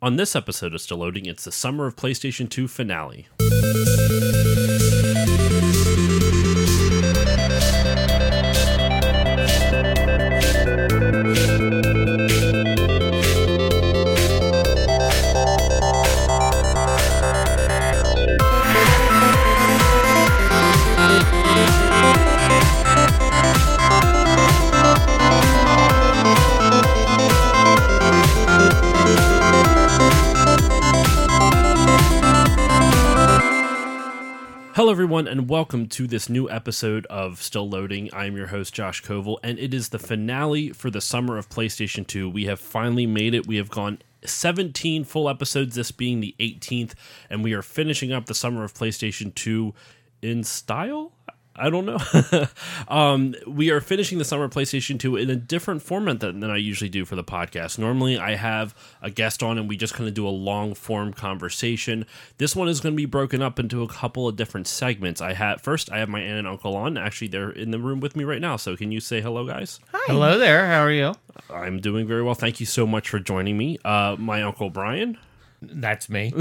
On this episode of Still Loading, it's the Summer of PlayStation 2 finale. Hello everyone, and welcome to this new episode of Still Loading. I am your host, Josh Koval, and it is the finale for the Summer of PlayStation 2. We have finally made it. We have gone 17 full episodes, this being the 18th, and we are finishing up the Summer of PlayStation 2 in style? I don't know. We are finishing the Summer of PlayStation 2 in a different format than I usually do for the podcast. Normally, I have a guest on and we just kind of do a long-form conversation. This one is going to be broken up into a couple of different segments. First, I have my aunt and uncle on. Actually, they're in the room with me right now. So can you say hello, guys? Hi. Hello there. How are you? I'm doing very well. Thank you so much for joining me. My Uncle Brian. That's me.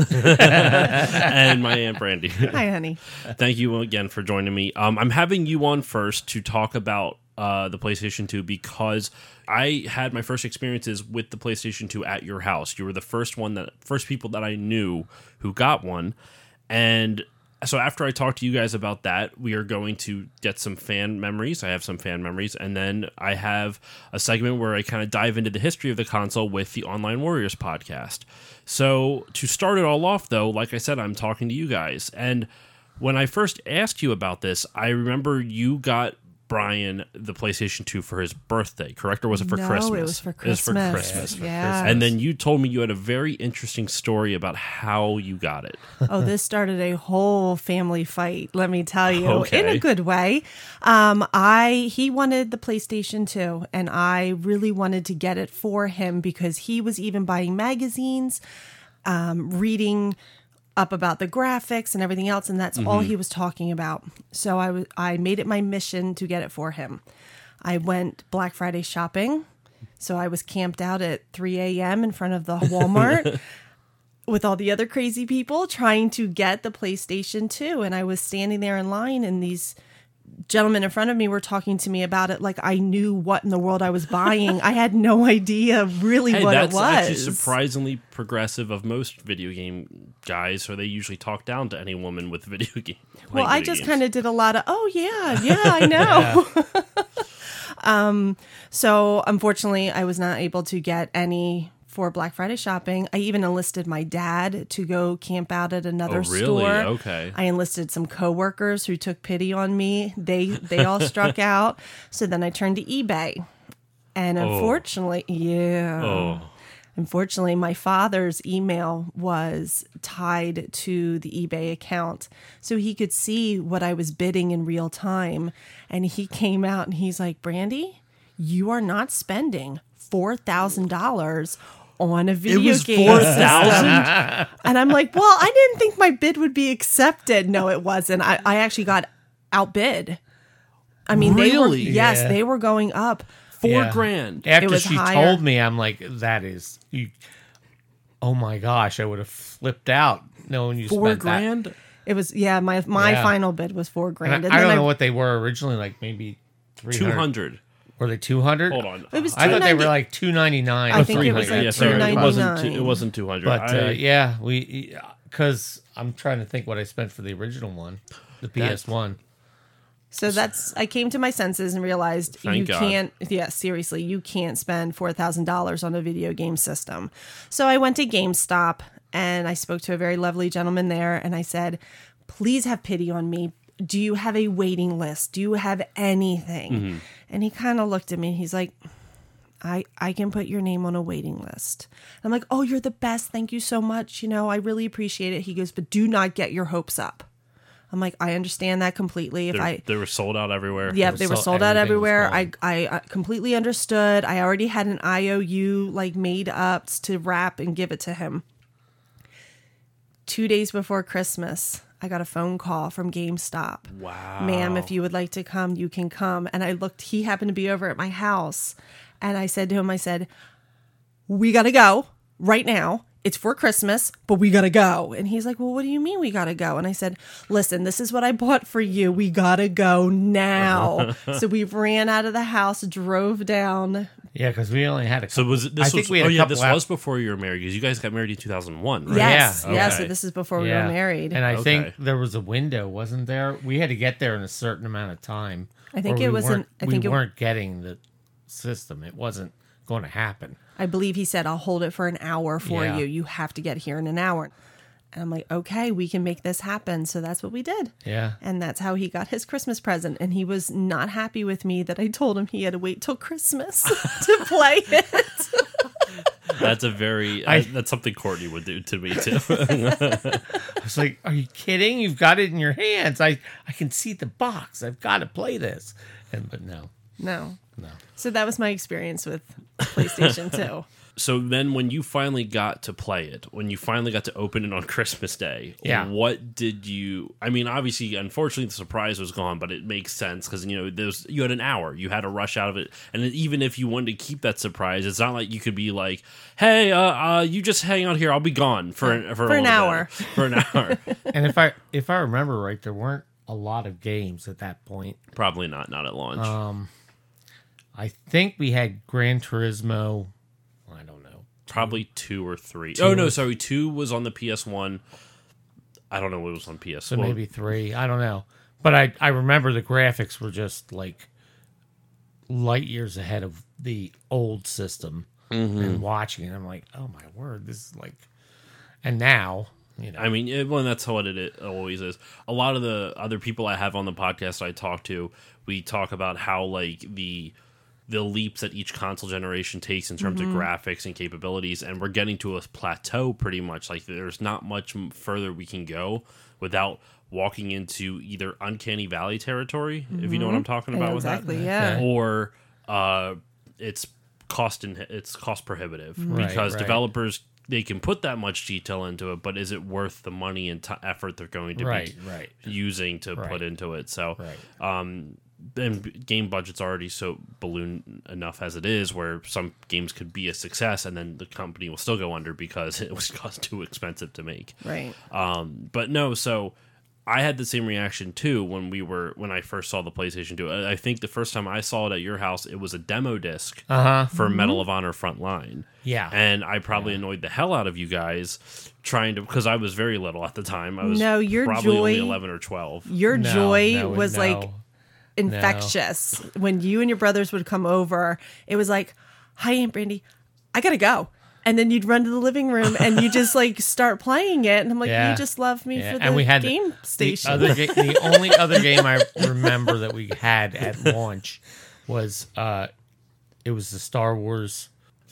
And my Aunt Brandy. Hi, honey. Thank you again for joining me. I'm having you on first to talk about the PlayStation 2 because I had my first experiences with the PlayStation 2 at your house. You were the first people that I knew who got one. And so after I talk to you guys about that, we are going to get some fan memories. I have some fan memories. And then I have a segment where I kind of dive into the history of the console with the Online Warriors podcast. So to start it all off, though, like I said, I'm talking to you guys. And when I first asked you about this, I remember you got Brian the PlayStation 2 for his birthday, correct? Or was it for Christmas? No, it was for Christmas. It was for Christmas. Yeah. And then you told me you had a very interesting story about how you got it. Oh, this started a whole family fight, let me tell you, Okay. in a good way. He wanted the PlayStation 2, and I really wanted to get it for him because he was even buying magazines, reading up about the graphics and everything else, and that's all he was talking about. So I made it my mission to get it for him. I went Black Friday shopping, so I was camped out at 3 a.m. in front of the Walmart with all the other crazy people trying to get the PlayStation 2, and I was standing there in line, and these gentlemen in front of me were talking to me about it like I knew what in the world I was buying. I had no idea really what it was. That's actually surprisingly progressive of most video game guys, so they usually talk down to any woman with video game. Well, I just kind of did a lot of, I know. So unfortunately, I was not able to get any for Black Friday shopping. I even enlisted my dad to go camp out at another store. Okay. I enlisted some coworkers who took pity on me. They all struck out. So then I turned to eBay. And unfortunately, unfortunately, my father's email was tied to the eBay account. So he could see what I was bidding in real time. And he came out and he's like, Brandy, you are not spending $4,000 on a video game. It was $4,000? And I'm like, well, I didn't think my bid would be accepted. No, it wasn't. I actually got outbid. I mean, really? They were going up. $4,000. After she told me, I'm like, that is, oh my gosh, I would have flipped out knowing you spent $4,000? That. It was, my final bid was $4,000. And I don't know what they were originally, like maybe 200. Were they 200? Hold on. It was I thought they were like 299. I think it was like $299. It wasn't 200. But because I'm trying to think what I spent for the original one, the PS1. So I came to my senses and realized you can't spend $4,000 on a video game system. So I went to GameStop and I spoke to a very lovely gentleman there and I said, please have pity on me. Do you have a waiting list? Do you have anything? Mm-hmm. And he kind of looked at me and he's like, I can put your name on a waiting list. And I'm like, oh, you're the best. Thank you so much. I really appreciate it. He goes, but do not get your hopes up. I'm like, I understand that completely. They were sold out everywhere. Yeah, they were sold out everywhere. I completely understood. I already had an IOU made up to wrap and give it to him. 2 days before Christmas, I got a phone call from GameStop. Wow. Ma'am, if you would like to come, you can come. And I looked, he happened to be over at my house. And I said to him, we got to go right now. it's for Christmas, but we gotta go. And he's like, well, what do you mean we gotta go? And I said, listen, this is what I bought for you. We gotta go now. So we ran out of the house, drove down. Yeah, because we only had a couple. So was it? This I think was, we had oh a yeah, couple this was before you were married because you guys got married in 2001, right? Yes. Yeah. Yeah. Okay. So this is before we Yeah. were married. And I Okay. think there was a window, wasn't there? We had to get there in a certain amount of time. I think or it we wasn't- I think we it- weren't getting the system. It wasn't going to happen. I believe he said, I'll hold it for an hour for Yeah. you. You have to get here in an hour. And I'm like, okay, we can make this happen. So that's what we did. Yeah. And that's how he got his Christmas present. And he was not happy with me that I told him he had to wait till Christmas to play it. That's a very that's something Courtney would do to me too. I was like, are you kidding? You've got it in your hands. I can see the box. I've got to play this. But no. No. No. So that was my experience with PlayStation 2. So then when you finally got to play it, when you finally got to open it on Christmas Day, Yeah. what did you, I mean, obviously, unfortunately, the surprise was gone, but it makes sense because, you had an hour. You had to rush out of it. And even if you wanted to keep that surprise, it's not like you could be like, hey, you just hang out here. I'll be gone for an hour. For an hour. And if I remember right, there weren't a lot of games at that point. Probably not at launch. I think we had Gran Turismo. I don't know. Probably 2 or 3. Two Oh, no, or- sorry. 2 was on the PS1. I don't know what was on PS. So maybe 3. I don't know. But I remember the graphics were just like light years ahead of the old system. And watching it, I'm like, oh my word, this is like. And now, I mean, well, that's what it always is. A lot of the other people I have on the podcast I talk to, we talk about how like the leaps that each console generation takes in terms of graphics and capabilities, and we're getting to a plateau pretty much. Like there's not much further we can go without walking into either Uncanny Valley territory, if you know what I'm talking about Exactly, with that, yeah. or it's cost prohibitive because right. developers, they can put that much detail into it, but is it worth the money and effort they're going to Right. be using to put into it? So, and game budget's already so balloon enough as it is, where some games could be a success and then the company will still go under because it was cost too expensive to make. Right. But no, so I had the same reaction too when I first saw the PlayStation 2. I think the first time I saw it at your house, it was a demo disc for Medal of Honor Frontline. Yeah. And I probably annoyed the hell out of you guys trying to, because I was very little at the time. I was No, your probably only joy- 11 or 12. Your No, joy no, was no. like infectious. When you and your brothers would come over, it was like, hi, Aunt Brandy, I gotta go. And then you'd run to the living room and you just like start playing it. And I'm like, Yeah. you just love me Yeah. for the And we had game station. The only other game I remember that we had at launch was it was the Star Wars,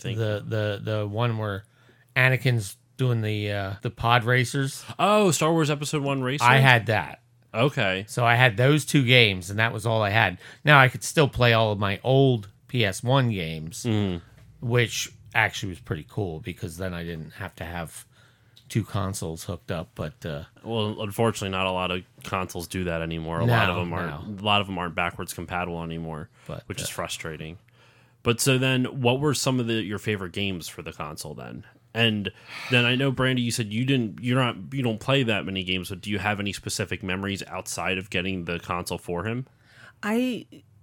the one where Anakin's doing the pod racers. Oh, Star Wars Episode 1 Racer? I had that. Okay. So I had those 2 games, and that was all I had. Now I could still play all of my old PS1 games, which actually was pretty cool because then I didn't have to have 2 consoles hooked up. But Well, unfortunately, not a lot of consoles do that anymore. A No, lot of them aren't backwards compatible anymore, But, which is frustrating. But so then, what were some of your favorite games for the console then? And then I know, Brandy, you said you don't play that many games, but do you have any specific memories outside of getting the console for him? I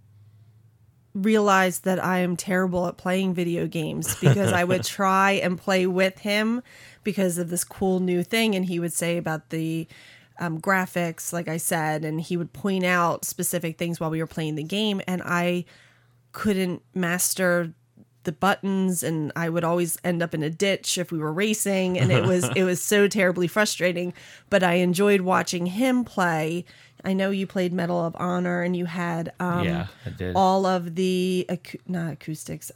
realized that I am terrible at playing video games because I would try and play with him because of this cool new thing. And he would say about the graphics, like I said, and he would point out specific things while we were playing the game. And I couldn't master the buttons, and I would always end up in a ditch if we were racing, and it was so terribly frustrating. But I enjoyed watching him play. I know you played Medal of Honor, and you had yeah, I did. all of the not acoustics,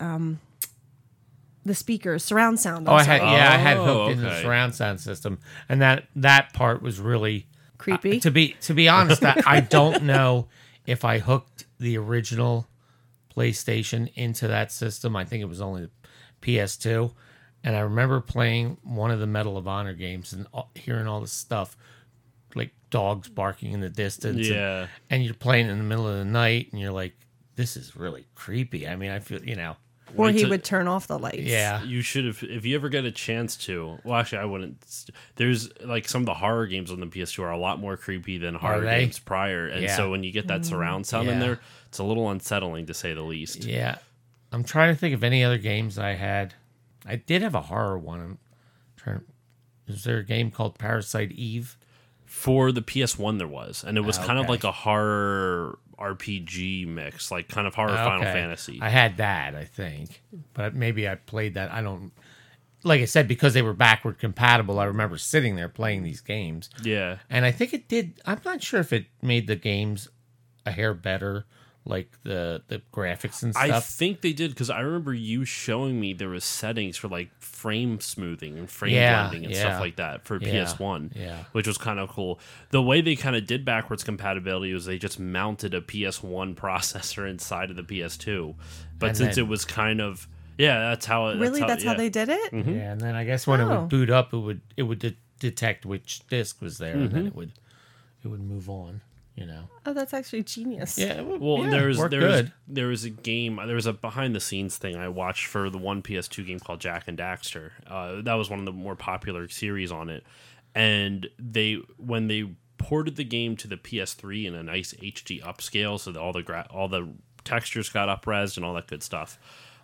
the speakers, surround sound. I had Oh, hooked into the okay. surround sound system, and that part was really Creepy. to be honest, I don't know if I hooked the original PlayStation into that system. I think it was only the PS2, and I remember playing one of the Medal of Honor games and hearing all this stuff like dogs barking in the distance. Yeah. and you're playing in the middle of the night, and you're like, this is really creepy. I mean, I feel, Or wait he till- would turn off the lights. Yeah. You should have, if you ever get a chance to. Well, actually, I wouldn't. There's like some of the horror games on the PS2 are a lot more creepy than horror they? games prior, and Yeah. so when you get that surround sound in Yeah. there, it's a little unsettling to say the least. Yeah. I'm trying to think of any other games I had. I did have a horror one. I'm trying. Is there a game called Parasite Eve? For the PS1, there was, and it was kind of Okay. like a horror RPG mix, like kind of horror Final Okay. Fantasy. I had that, I think, but maybe I played that. I don't. Like I said, because they were backward compatible, I remember sitting there playing these games, Yeah. and I think it did. I'm not sure if it made the games a hair better, like the graphics and I stuff. think they did because I remember you showing me there was settings for like frame smoothing and frame Yeah, blending and yeah. stuff like that for Yeah, PS1, yeah. which was kind of cool. The way they kind of did backwards compatibility was they just mounted a PS1 processor inside of the PS2, but And since then- it was kind of that's how it Really? That's how yeah. they did it? Mm-hmm. Yeah, and then I guess when it Oh. would boot up, it would detect which disc was there, and Mm-hmm. then it would move on. You know. Oh, that's actually genius. Yeah. Well, yeah, there was worked there was good. there was a game. There was a behind the scenes thing I watched for the one PS2 game called Jack and Daxter. That was one of the more popular series on it, and when they ported the game to the PS3 in a nice HD upscale, so that all the textures got up-resed and all that good stuff.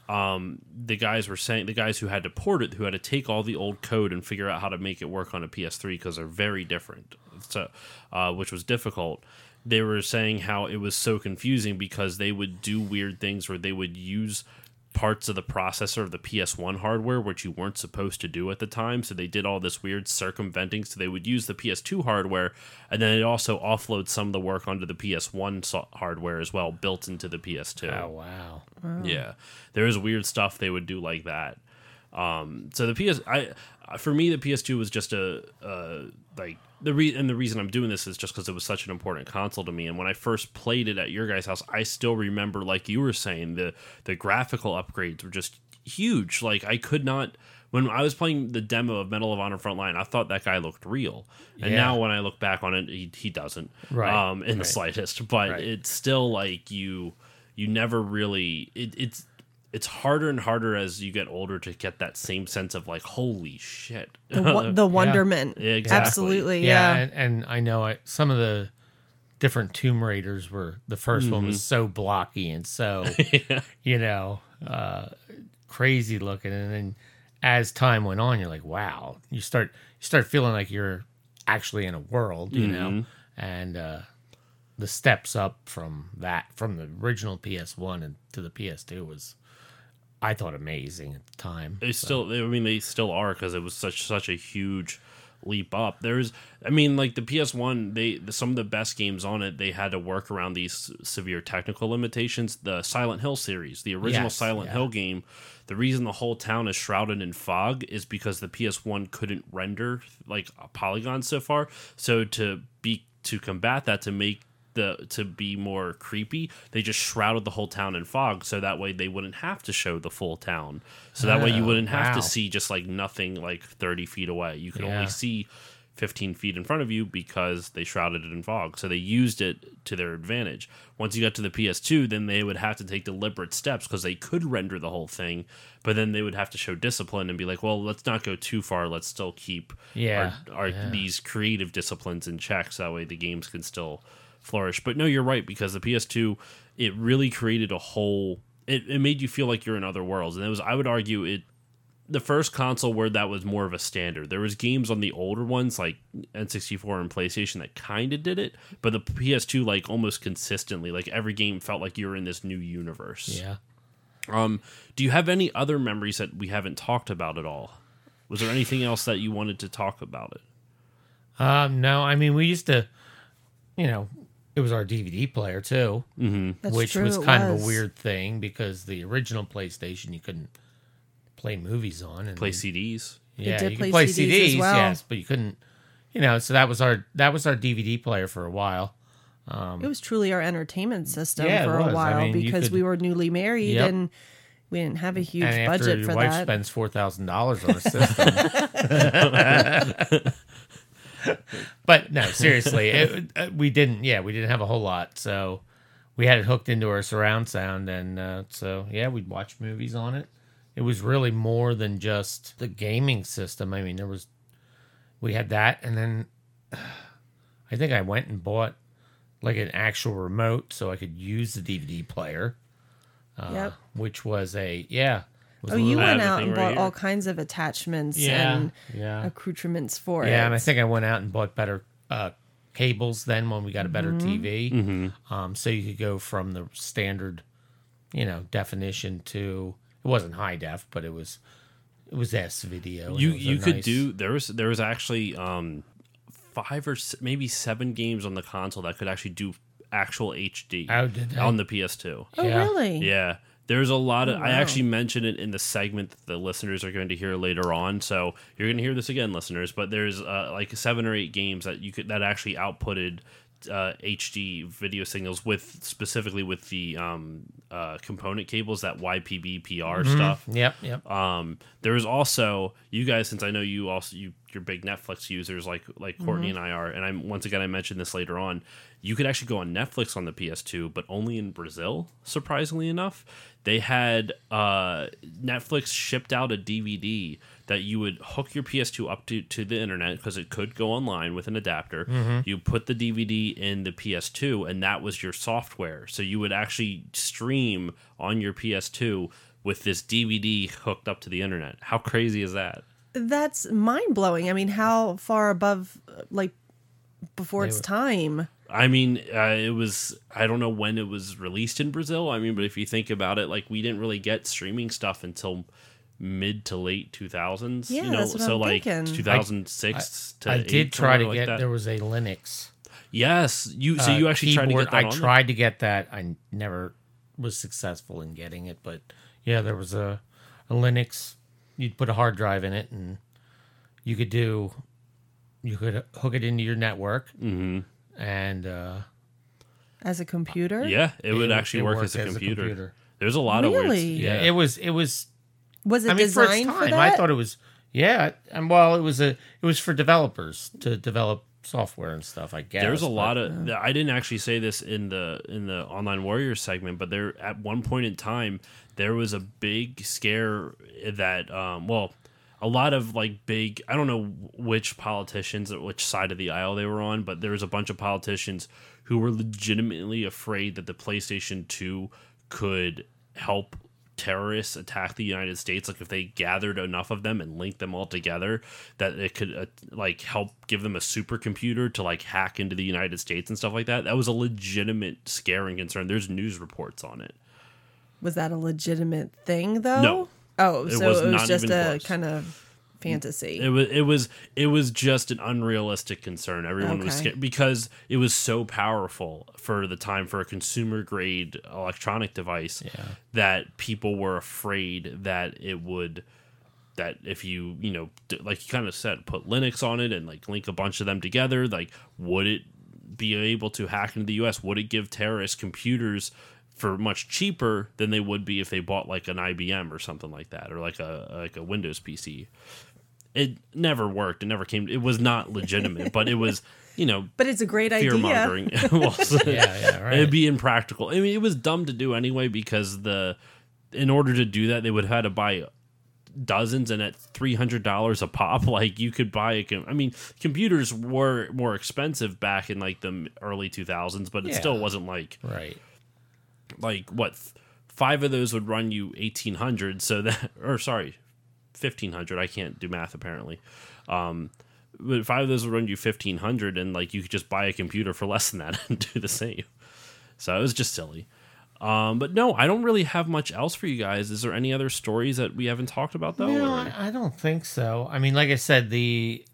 The guys who had to port it, who had to take all the old code and figure out how to make it work on a PS3 because they're very different, so which was difficult. They were saying how it was so confusing because they would do weird things where they would use parts of the processor of the PS1 hardware, which you weren't supposed to do at the time. So they did all this weird circumventing. So they would use the PS2 hardware, and then it also offloads some of the work onto the PS1 hardware as well, built into the PS2. Oh wow. Yeah, there was weird stuff they would do like that. So for me, the PS2 was just the reason I'm doing this is just because it was such an important console to me. And when I first played it at your guys' house, I still remember, like you were saying, the graphical upgrades were just huge. Like I could not. When I was playing the demo of Medal of Honor Frontline, I thought that guy looked real, and Yeah. now when I look back on it, he doesn't, Right, in the right. slightest. But Right. it's still like you never really it's harder and harder as you get older to get that same sense of like, holy shit. The wonderment. Yeah, exactly. Absolutely. Yeah, Yeah. and I know some of the different Tomb Raiders were the 1st one was so blocky and so crazy looking, and then as time went on, you're like, wow, you start feeling like you're actually in a world, you know, and the steps up from the original PS1 and to the PS2 was, I thought, amazing at the time. They still are because it was such a huge leap up. Like the PS1, some of the best games on it, they had to work around these severe technical limitations. The Silent Hill series, the original Yes, Silent yeah. Hill game, the reason the whole town is shrouded in fog is because the PS1 couldn't render like a polygon so far. So to combat that, to be more creepy, they just shrouded the whole town in fog, so that way they wouldn't have to show the full town. So that way you wouldn't have to wow. see just like nothing like 30 feet away. You could Yeah. only see 15 feet in front of you because they shrouded it in fog. So they used it to their advantage. Once you got to the PS2, then they would have to take deliberate steps because they could render the whole thing, but then they would have to show discipline and be like, well, let's not go too far. Let's still keep our these creative disciplines in check, so that way the games can still flourish. But no, you're right, because the PS2, it really created a whole, it made you feel like you're in other worlds. And I would argue, the first console where that was more of a standard. There was games on the older ones like N64 and PlayStation that kind of did it, but the PS2 like almost consistently, like every game felt like you were in this new universe. Yeah. Do you have any other memories that we haven't talked about at all? Was there anything else that you wanted to talk about it? No, I mean, we used to, it was our DVD player too, That's which true, was it kind of was. a weird thing because the original PlayStation you couldn't play movies on and Play CDs? yeah, did you play could play CDs as CDs, well. yes, but you couldn't, so that was our DVD player for a while. It was truly our entertainment system Yeah, it for was. a I while mean, you because could- we were newly married Yep. and we didn't have a huge And after budget your for wife that. spends $4,000 on a system. But no, seriously, we didn't have a whole lot. So we had it hooked into our surround sound, and so yeah, we'd watch movies on it. It was really more than just the gaming system. I mean, we had that, and then I think I went and bought like an actual remote so I could use the DVD player. Yep. Which was was Oh, a you little- went out everything and right bought here. all kinds of attachments Yeah, and yeah. accoutrements for it. Yeah, and I think I went out and bought better cables then when we got a better TV. So you could go from the standard, definition to, it wasn't high def, but it was S video. and it was a You could nice- do there was actually 5 or maybe 7 games on the console that could actually do actual HD Oh, did they? on the PS2. Oh, Yeah. really? Yeah. There's a lot of. Oh, I wow. actually mentioned it in the segment that the listeners are going to hear later on, so you're going to hear this again, listeners. But there's like 7 or 8 games that actually outputted HD video signals specifically with the component cables, that YPB PR stuff. Yep. There's also, you guys, since I know you're big Netflix users like Courtney and I are, and I mentioned this later on. You could actually go on Netflix on the PS2, but only in Brazil. Surprisingly enough, they had Netflix shipped out a DVD that you would hook your PS2 up to the internet because it could go online with an adapter. You put the DVD in the PS2, and that was your software. So you would actually stream on your PS2 with this DVD hooked up to the internet. How crazy is that? That's mind blowing. I mean, how far above, before its time? I mean, it was, I don't know when it was released in Brazil. I mean, but if you think about it, we didn't really get streaming stuff until mid to late 2000s. Yeah, that's what so I'm thinking. 2006 to I 8, did try to somewhere get. like that. There was a Linux. Yes, you actually tried to keyboard. get that on there? tried to get that. I never was successful in getting it, but yeah, there was a Linux. You'd put a hard drive in it, and you could hook it into your network, and As a computer? Yeah, it would actually work worked as a computer. There's a lot of Really? weird. yeah, it was. Was it I mean, for its designed for time, that? I thought it was. Yeah, and well, it was for developers to develop software and stuff. I guess There's a but- lot of. I didn't actually say this in the Online Warriors segment, but there at one point in time there was a big scare that a lot of big. I don't know which politicians or which side of the aisle they were on, but there was a bunch of politicians who were legitimately afraid that the PlayStation 2 could help terrorists attack the United States. If they gathered enough of them and linked them all together, that it could help give them a supercomputer to hack into the United States and stuff like that. That was a legitimate scare and concern. There's news reports on it. Was that a legitimate thing, though? No. Oh, It so was it was not just even a close. kind of fantasy. It was just an unrealistic concern. Everyone was Okay. scared because it was so powerful for the time for a consumer grade electronic device that people were afraid that it would, that if you like you kind of said, put Linux on it and link a bunch of them together, would it be able to hack into the US? Would it give terrorists computers for much cheaper than they would be if they bought an IBM or something like that, or a Windows PC? It never worked. It never came. It was not legitimate, but it was, but it's a great fear idea. mongering. Yeah, right. It'd be impractical. I mean, it was dumb to do anyway because in order to do that, they would have had to buy dozens, and at $300 a pop, you could buy I mean, computers were more expensive back in the early 2000s, but it Yeah. still wasn't right. what 5 of those would run you 1800, so that, or sorry, 1500. I can't do math apparently. But 5 of those would run you 1500, and you could just buy a computer for less than that and do the same. So it was just silly. But no, I don't really have much else for you guys. Is there any other stories that we haven't talked about though? No, or- I don't think so. I mean, like I said, the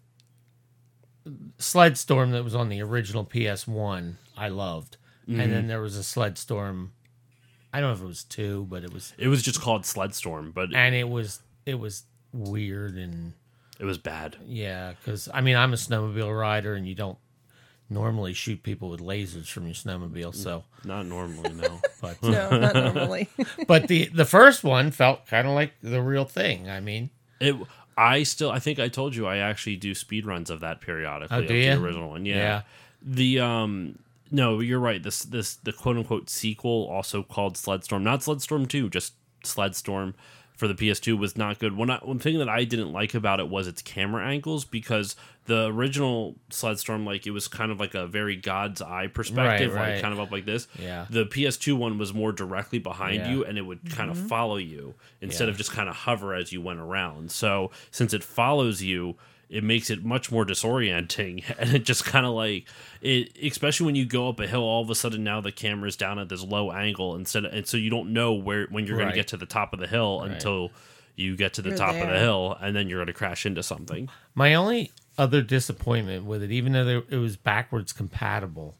Sled Storm that was on the original PS1, I loved, and then there was a Sled Storm. I don't know if it was 2, but it was, It was just called Sledstorm, but and it was weird and it was bad. yeah, because I mean, I'm a snowmobile rider, and you don't normally shoot people with lasers from your snowmobile, so Not normally, no. but No, not normally. but the first one felt kind of like the real thing. I mean, I think I told you I actually do speed runs of that periodically. Oh, do of the you? original one, yeah. Yeah. The No, you're right. The quote unquote sequel, also called Sledstorm, not Sledstorm 2, just Sledstorm for the PS2, was not good. One thing that I didn't like about it was its camera angles, because the original Sledstorm, like, it was kind of like a very God's eye perspective, Right. like kind of up like this. Yeah. The PS2 one was more directly behind you, and it would kind of follow you instead of just kind of hover as you went around. So since it follows you, it makes it much more disorienting, and it just kind of like it, especially when you go up a hill. All of a sudden, now the camera's down at this low angle and so you don't know when you're going to get to the top of the hill until you get to the top of the hill, and then you're going to crash into something. My only other disappointment with it, even though it was backwards compatible,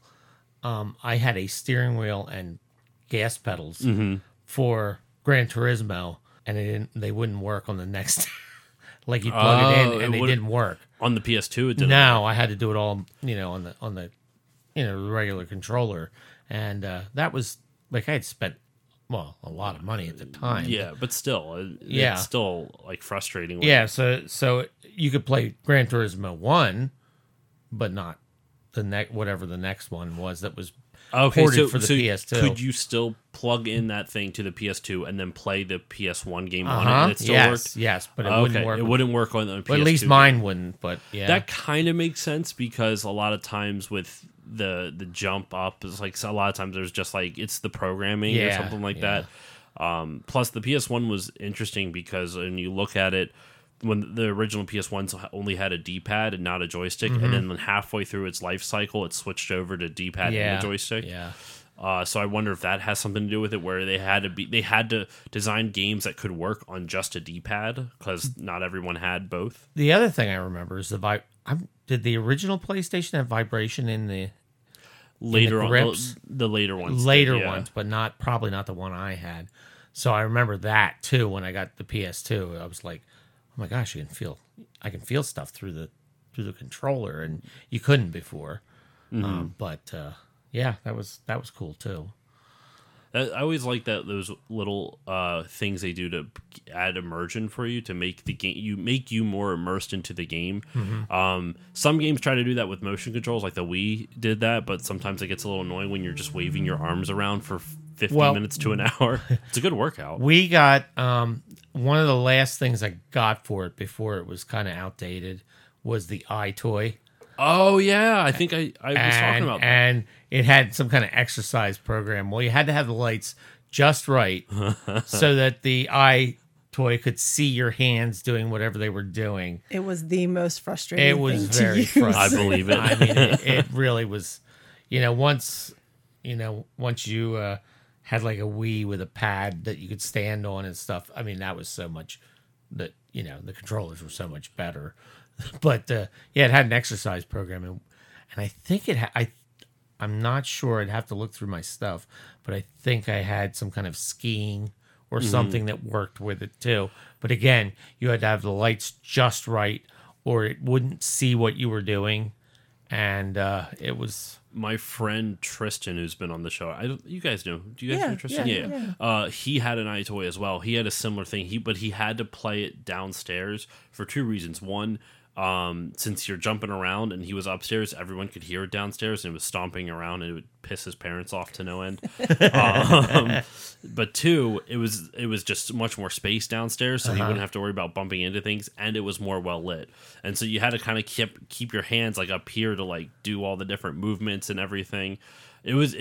I had a steering wheel and gas pedals for Gran Turismo, and they wouldn't work on the next. Like you plug it in and they didn't work On the PS2, it didn't. No, I had to do it all, on the regular controller, and that was like I had spent a lot of money at the time. Yeah, but still, it's still like frustrating. Yeah, so you could play Gran Turismo 1, but not whatever the next one was that was ported for the PS2. Could you still plug in that thing to the PS2 and then play the PS1 game on it, and it still worked? Yes, but it wouldn't work. It wouldn't work on the PS2. Well, at least mine wouldn't. But yeah, that kind of makes sense, because a lot of times with the jump up, is like a lot of times there's just like it's the programming or something like that. Plus, the PS1 was interesting because when you look at it, when the original PS1 only had a D-pad and not a joystick, and then halfway through its life cycle, it switched over to D-pad and a joystick. Yeah. So I wonder if that has something to do with it, where they had to design games that could work on just a D-pad, because not everyone had both. The other thing I remember is did the original PlayStation have vibration in the Later the on, grips? the later ones, ones, but probably not the one I had. So I remember that too. When I got the PS2, I was like, "Oh my gosh, I can feel stuff through the controller," and you couldn't before. But yeah, that was cool too. I always like those little things they do to add immersion for you, to make the game you more immersed into the game. Some games try to do that with motion controls, like the Wii did that, but sometimes it gets a little annoying when you're just waving your arms around for 15 minutes to an hour. It's a good workout. We got one of the last things I got for it before it was kind of outdated was the iToy. Oh yeah, I think I was talking about that. And it had some kind of exercise program. Well, you had to have the lights just right so that the iToy could see your hands doing whatever they were doing. It was the most frustrating. It was thing very to use. I believe it. I mean, it really was. Once you had like a Wii with a pad that you could stand on and stuff. I mean, that was so much that the controllers were so much better. But it had an exercise program, and I think I'm not sure. I'd have to look through my stuff, but I think I had some kind of skiing or something that worked with it too. But again, you had to have the lights just right, or it wouldn't see what you were doing, and it was. My friend Tristan, who's been on the show, you guys know. Do you guys know Tristan? Yeah. He had an iToy as well. He had a similar thing. But he had to play it downstairs for two reasons. One, since you're jumping around and he was upstairs, everyone could hear it downstairs, and it was stomping around, and it would piss his parents off to no end. But two, it was just much more space downstairs, so he wouldn't have to worry about bumping into things, and it was more well lit. And so you had to kind of keep your hands like up here to like do all the different movements and everything. It was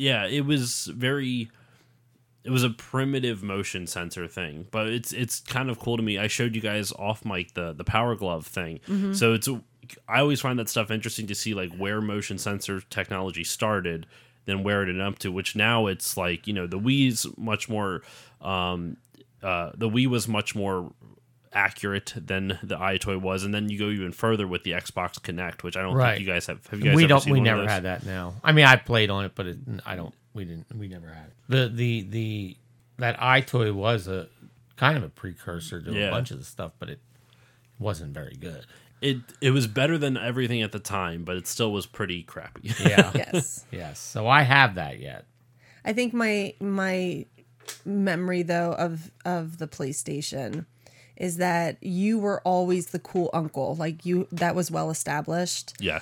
a primitive motion sensor thing, but it's kind of cool to me. I showed you guys off mic the Power Glove thing. So I always find that stuff interesting to see like where motion sensor technology started, then where it ended up to, which now it's like, the Wii's much more the Wii was much more accurate than the iToy was, and then you go even further with the Xbox Kinect, which I don't think you guys have. Have you guys ever seen We one never of those? had that now. I mean, I played on it, but we never had it. That iToy was a kind of a precursor to a bunch of the stuff, but it wasn't very good. It was better than everything at the time, but it still was pretty crappy. Yeah. Yes. Yes. So I have that yet. I think my memory though of the PlayStation is that you were always the cool uncle. Like that was well established. Yes.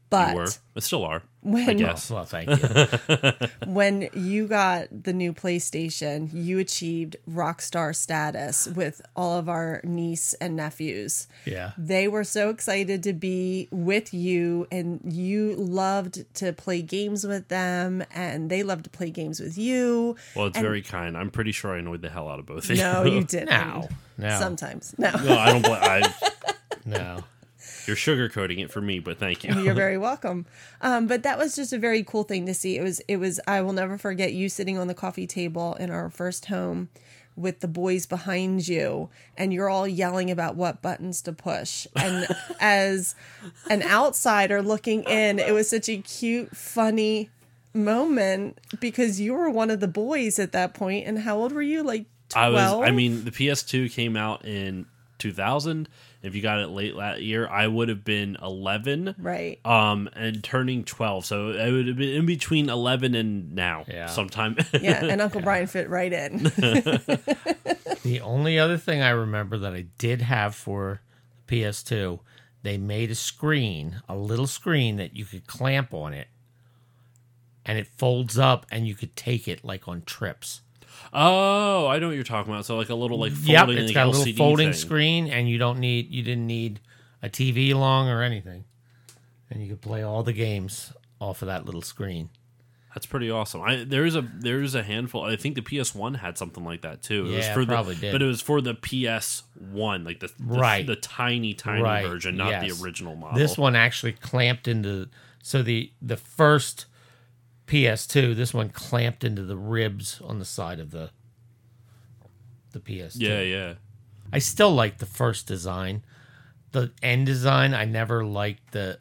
But You were. But still are. I when guess. Well, thank you. when you got the new PlayStation, you achieved rock star status with all of our niece and nephews. Yeah. They were so excited to be with you, and you loved to play games with them, and they loved to play games with you. Well, it's very kind. I'm pretty sure I annoyed the hell out of both of you. No, you didn't. No. Sometimes. No. No, I don't blame. No. You're sugarcoating it for me, but thank you. You're very welcome. But that was just a very cool thing to see. It was, I will never forget you sitting on the coffee table in our first home with the boys behind you, and you're all yelling about what buttons to push. And as an outsider looking in, it was such a cute, funny moment because you were one of the boys at that point. And how old were you? Like 12? I mean, the PS2 came out in 2000. If you got it late that year, I would have been 11. Right. And turning 12. So it would have been in between 11 and now. Yeah. Sometime. Yeah, and Uncle Brian fit right in. The only other thing I remember that I did have for the PS2, they made a little screen that you could clamp on it, and it folds up, and you could take it like on trips. Oh, I know what you're talking about. So like a little like folding, Yep, it's like, got a LCD little folding thing. screen, and you didn't need a TV along or anything, and you could play all the games off of that little screen. That's pretty awesome. There's a handful. I think the PS1 had something like that too. It was Yeah, for probably did. But it was for the PS1, like the Right. the tiny Right, version, not yes. the original model. This one actually clamped into the first PS2. This one clamped into the ribs on the side of the PS2. Yeah. I still like the first design. The end design, I never liked the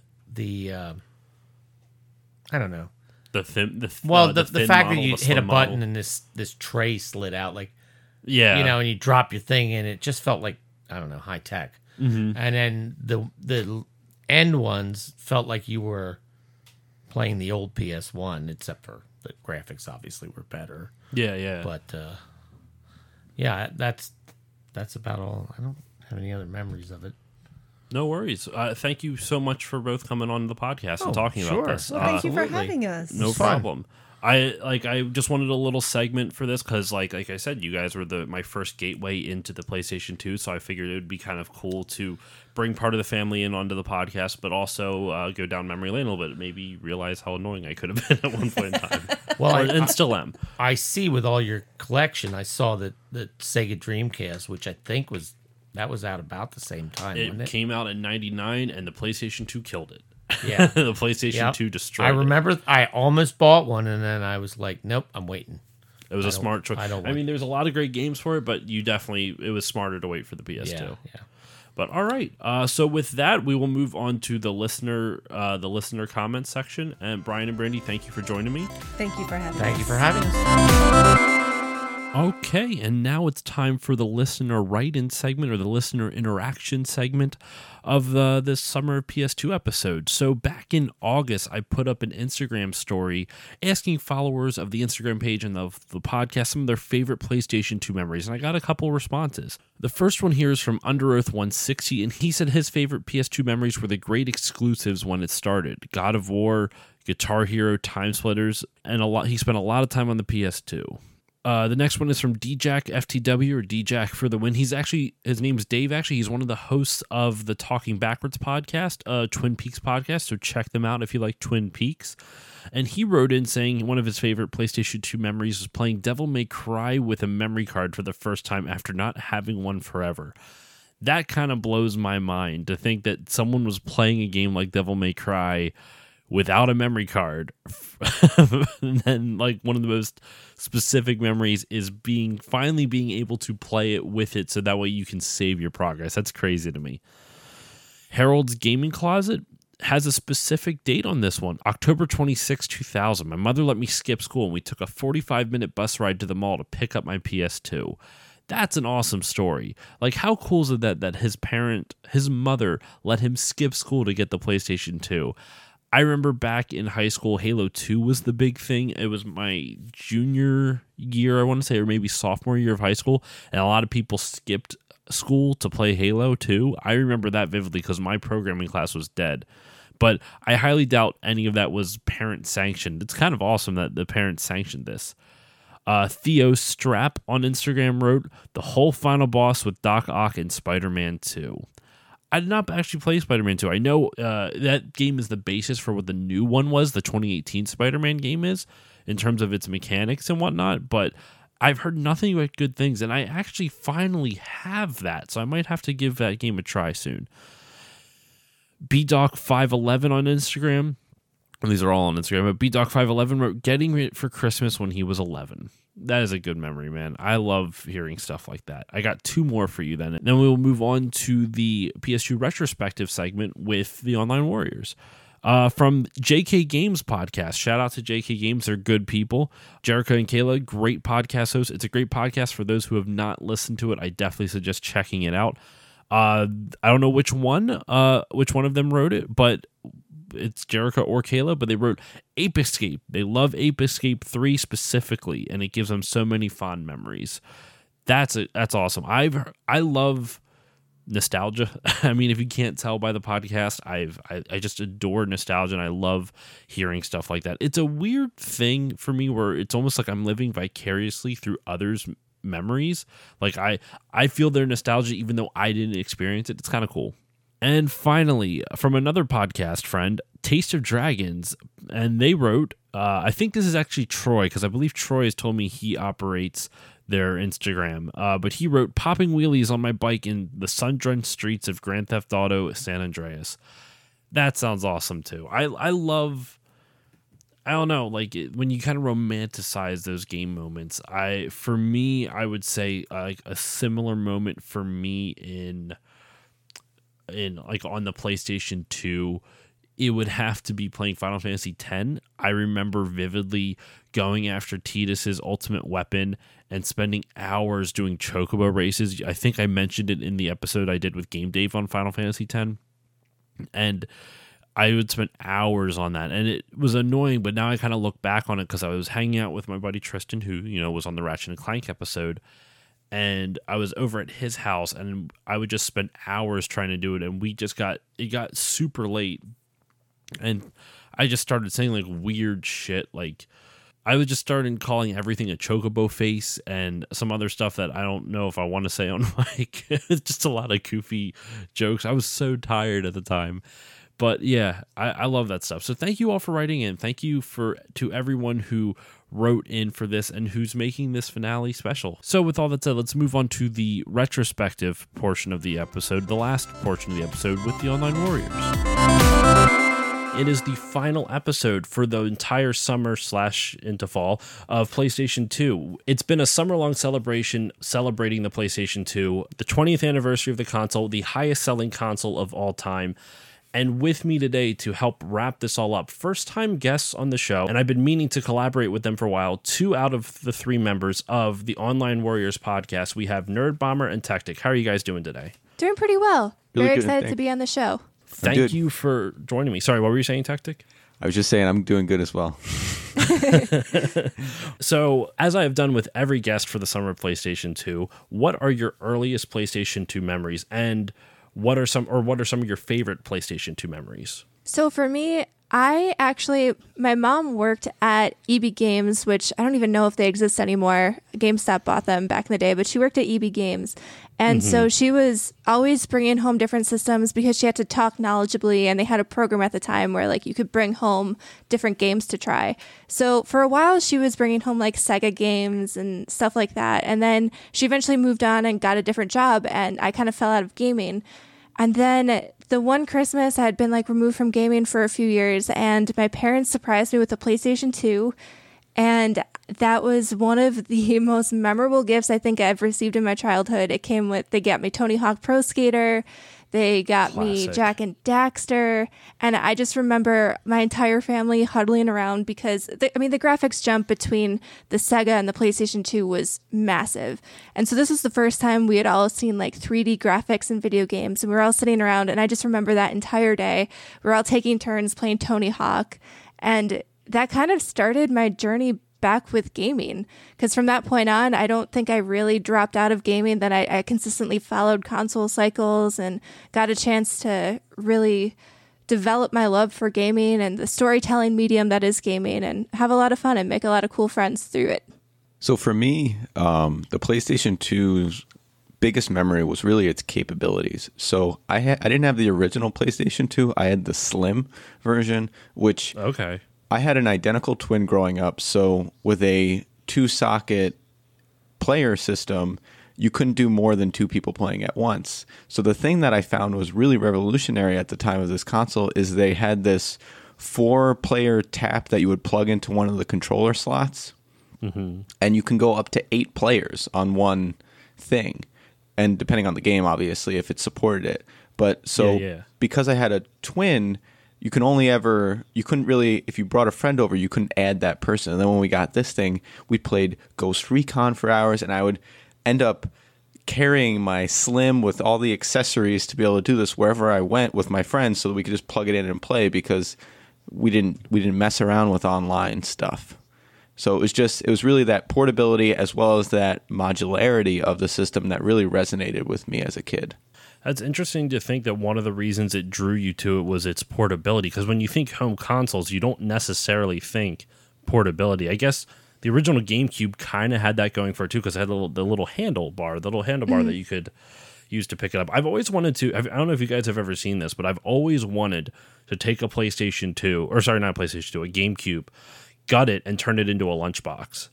I don't know. The The thin fact that model, you the hit a slim button model. and this tray slid out, like, Yeah, and you drop your thing and it just felt like, I don't know, high tech. Mm-hmm. And then the end ones felt like you were playing the old PS1, except for the graphics obviously were better. yeah. But yeah, that's about all. I don't have any other memories of it. No worries. Thank you so much for both coming on the podcast and talking sure. about this. Well, thank you for Absolutely. having us. No It's fun. problem. I just wanted a little segment for this because like I said, you guys were my first gateway into the PlayStation 2, so I figured it would be kind of cool to bring part of the family in onto the podcast, but also go down memory lane a little bit, maybe realize how annoying I could have been at one point in time. Well, and still am. I see with all your collection, I saw that the Sega Dreamcast, which I think was out about the same time, wasn't It it? came out in '99, and the PlayStation 2 killed it. Yeah. The PlayStation Yep. 2 destroyed I it. remember I almost bought one, and then I was like, nope, I'm waiting. It was a smart choice. I don't I want- mean, there's a lot of great games for it, but it was smarter to wait for the PS2. Yeah. But all right. So with that, we will move on to the listener comments section. And Brian and Brandy, thank you for joining me. Thank you for having us. Thank you for having us. Okay, and now it's time for the listener write-in segment or the listener interaction segment of this summer PS2 episode. So back in August, I put up an Instagram story asking followers of the Instagram page and of the podcast some of their favorite PlayStation 2 memories, and I got a couple responses. The first one here is from Underearth160, and he said his favorite PS2 memories were the great exclusives when it started. God of War, Guitar Hero, Time Splitters, and he spent a lot of time on the PS2. The next one is from DJack FTW, or DJack for the win. His name's Dave. Actually, he's one of the hosts of the Talking Backwards podcast, Twin Peaks podcast. So check them out if you like Twin Peaks. And he wrote in saying one of his favorite PlayStation 2 memories was playing Devil May Cry with a memory card for the first time after not having one forever. That kind of blows my mind to think that someone was playing a game like Devil May Cry without a memory card. And then like one of the most specific memories is finally being able to play it with it so that way you can save your progress. That's crazy to me. Harold's Gaming Closet has a specific date on this one, October 26, 2000. My mother let me skip school and we took a 45-minute bus ride to the mall to pick up my PS2. That's an awesome story. Like, how cool is it that his mother let him skip school to get the PlayStation 2? I remember back in high school, Halo 2 was the big thing. It was my junior year, I want to say, or maybe sophomore year of high school, and a lot of people skipped school to play Halo 2. I remember that vividly because my programming class was dead. But I highly doubt any of that was parent sanctioned. It's kind of awesome that the parents sanctioned this. Theo Strap on Instagram wrote, the whole final boss with Doc Ock in Spider-Man 2. I did not actually play Spider-Man 2. I know that game is the basis for what the new one was, the 2018 Spider-Man game is, in terms of its mechanics and whatnot, but I've heard nothing but good things, and I actually finally have that, so I might have to give that game a try soon. BDoc511 on Instagram, and these are all on Instagram, but BDoc511 wrote, getting it for Christmas when he was 11. That is a good memory, man. I love hearing stuff like that. I got 2 more for you then. And then we will move on to the PS2 retrospective segment with the Online Warriors. From JK Games podcast. Shout out to JK Games. They're good people. Jericho and Kayla, great podcast hosts. It's a great podcast. For those who have not listened to it, I definitely suggest checking it out. I don't know which one of them wrote it, but it's Jericho or Kayla, but they wrote Ape Escape. They love Ape Escape 3 specifically, and it gives them so many fond memories. That's awesome. I love nostalgia. I mean, if you can't tell by the podcast, I just adore nostalgia, and I love hearing stuff like that. It's a weird thing for me where it's almost like I'm living vicariously through others' memories. Like I feel their nostalgia even though I didn't experience it. It's kind of cool. And finally, from another podcast friend, Taste of Dragons, and they wrote, I think this is actually Troy, because I believe Troy has told me he operates their Instagram, but he wrote, popping wheelies on my bike in the sun-drenched streets of Grand Theft Auto San Andreas. That sounds awesome, too. I don't know, like when you kind of romanticize those game moments, for me, I would say like a similar moment for me in like on the PlayStation 2, it would have to be playing Final Fantasy X. I remember vividly going after Tidus's ultimate weapon and spending hours doing chocobo races. I think I mentioned it in the episode I did with Game Dave on Final Fantasy X. And I would spend hours on that, and it was annoying, but now I kind of look back on it because I was hanging out with my buddy Tristan, who, you know, was on the Ratchet and Clank episode, and I was over at his house, and I would just spend hours trying to do it, and it got super late, and I just started saying like weird shit, like I was just starting calling everything a chocobo face and some other stuff that I don't know if I want to say on mic. It's just a lot of goofy jokes. I was so tired at the time. But yeah, I love that stuff. So thank you all for writing in. Thank you to everyone who wrote in for this and who's making this finale special. So with all that said, let's move on to the retrospective portion of the episode, the last portion of the episode with the Online Warriors. It is the final episode for the entire summer / into fall of PlayStation 2. It's been a summer-long celebration celebrating the PlayStation 2, the 20th anniversary of the console, the highest-selling console of all time. And with me today to help wrap this all up, first-time guests on the show, and I've been meaning to collaborate with them for a while, 2 out of the 3 members of the Online Warriors podcast. We have Nerd Bomber and Tactic. How are you guys doing today? Doing pretty well. Really Very good, excited to be on the show. Thank you for joining me. Sorry, what were you saying, Tactic? I was just saying I'm doing good as well. So, as I have done with every guest for the summer of PlayStation 2, what are your earliest PlayStation 2 memories, and what are some of your favorite PlayStation 2 memories? So for me, my mom worked at EB Games, which I don't even know if they exist anymore. GameStop bought them back in the day, but she worked at EB Games. And so she was always bringing home different systems because she had to talk knowledgeably, and they had a program at the time where like you could bring home different games to try. So for a while, she was bringing home like Sega games and stuff like that. And then she eventually moved on and got a different job, and I kind of fell out of gaming. And then the one Christmas I had been like removed from gaming for a few years, and my parents surprised me with a PlayStation 2. And that was one of the most memorable gifts I think I've received in my childhood. They got me Tony Hawk Pro Skater. They got me Jak and Daxter. And I just remember my entire family huddling around because, the graphics jump between the Sega and the PlayStation 2 was massive. And so this was the first time we had all seen like 3D graphics in video games. And we were all sitting around, and I just remember that entire day. We were all taking turns playing Tony Hawk. And that kind of started my journey back with gaming, because from that point on, I don't think I really dropped out of gaming. Then I consistently followed console cycles and got a chance to really develop my love for gaming and the storytelling medium that is gaming, and have a lot of fun and make a lot of cool friends through it. So for me, the PlayStation 2's biggest memory was really its capabilities. So I didn't have the original PlayStation 2. I had the slim version, which Okay. I had an identical twin growing up. So with a 2-socket player system, you couldn't do more than 2 people playing at once. So the thing that I found was really revolutionary at the time of this console is they had this 4-player tap that you would plug into one of the controller slots. Mm-hmm. And you can go up to 8 players on one thing. And depending on the game, obviously, if it supported it. But so because I had a twin, you couldn't really, if you brought a friend over, you couldn't add that person. And then when we got this thing, we played Ghost Recon for hours, and I would end up carrying my Slim with all the accessories to be able to do this wherever I went with my friends so that we could just plug it in and play, because we didn't mess around with online stuff. So it was really that portability as well as that modularity of the system that really resonated with me as a kid. That's interesting to think that one of the reasons it drew you to it was its portability, because when you think home consoles, you don't necessarily think portability. I guess the original GameCube kind of had that going for it too, because it had the little handlebar that you could use to pick it up. I've always wanted to, I don't know if you guys have ever seen this, but I've always wanted to take a PlayStation 2, or sorry, not a PlayStation 2, a GameCube, gut it, and turn it into a lunchbox.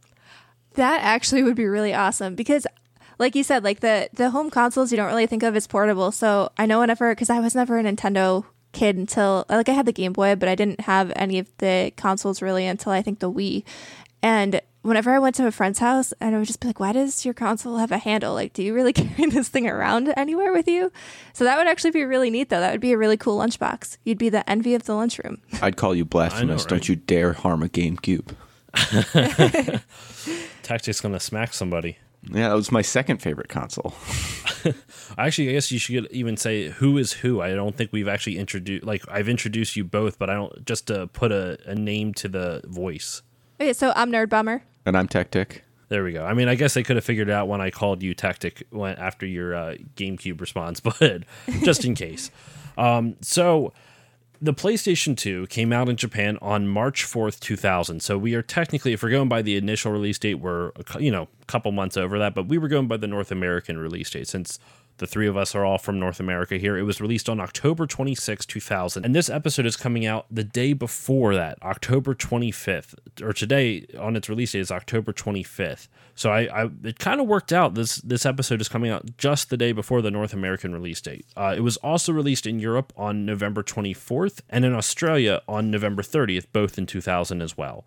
That actually would be really awesome, because like you said, like the home consoles you don't really think of as portable. So I know because I was never a Nintendo kid until, like, I had the Game Boy, but I didn't have any of the consoles really until I think the Wii. And whenever I went to a friend's house, and I would just be like, why does your console have a handle? Like, do you really carry this thing around anywhere with you? So that would actually be really neat, though. That would be a really cool lunchbox. You'd be the envy of the lunchroom. I'd call you blasphemous. I know, right? Don't you dare harm a GameCube. Tactic's going to smack somebody. Yeah, that was my second favorite console. Actually, I guess you should even say who is who. I don't think we've actually I've introduced you both, but I don't, just to put a name to the voice. Okay, so I'm Nerd Bummer. And I'm Tactic. There we go. I mean, I guess they could have figured it out when I called you Tactic after your GameCube response, but just in case. So the PlayStation 2 came out in Japan on March 4th, 2000. So we are technically, if we're going by the initial release date, we're a couple months over that, but we were going by the North American release date since the three of us are all from North America here. It was released on October 26, 2000. And this episode is coming out the day before that, October 25th. Or today, on its release date, is October 25th. So it kind of worked out. This episode is coming out just the day before the North American release date. It was also released in Europe on November 24th and in Australia on November 30th, both in 2000 as well.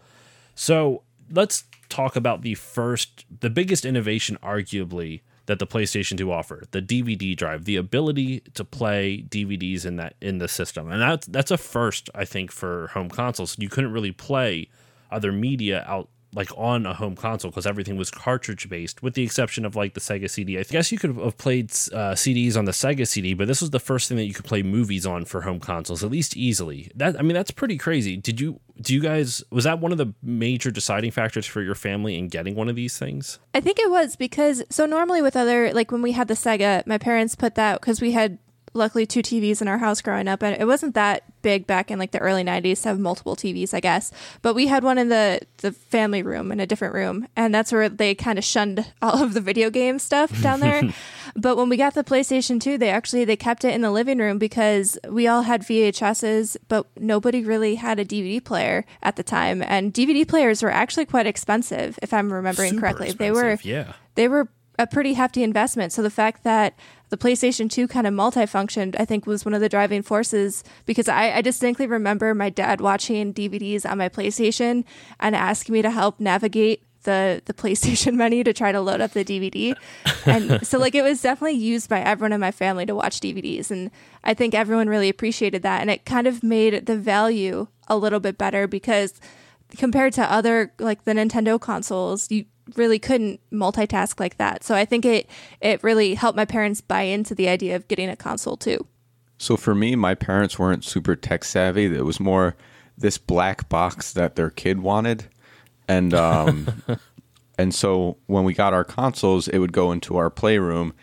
So let's talk about the biggest innovation, arguably, that the PlayStation 2 offered, the DVD drive, the ability to play DVDs in the system. And that's a first, I think, for home consoles. You couldn't really play other media out like on a home console because everything was cartridge based, with the exception of like the Sega CD. I guess you could have played CDs on the Sega CD, but this was the first thing that you could play movies on for home consoles, at least easily. That's pretty crazy. Do you guys, was that one of the major deciding factors for your family in getting one of these things? I think it was, because so normally with other, like when we had the Sega, my parents put that, because we had luckily 2 TVs in our house growing up, and it wasn't that big back in like the early 90s to have multiple TVs, I guess, but we had one in the family room, in a different room, and that's where they kind of shunned all of the video game stuff down there. But when we got the PlayStation 2, they kept it in the living room because we all had VHSs, but nobody really had a DVD player at the time, and DVD players were actually quite expensive, if I'm remembering Super correctly. expensive, They were a pretty hefty investment. So the fact that the PlayStation 2 kind of multifunctioned, I think, was one of the driving forces, because I distinctly remember my dad watching DVDs on my PlayStation and asking me to help navigate the PlayStation menu to try to load up the DVD. And so like it was definitely used by everyone in my family to watch DVDs. And I think everyone really appreciated that. And it kind of made the value a little bit better, because compared to other, like the Nintendo consoles, you really couldn't multitask like that. So I think it really helped my parents buy into the idea of getting a console too. So for me, my parents weren't super tech savvy. It was more this black box that their kid wanted. And and so when we got our consoles, it would go into our playroom.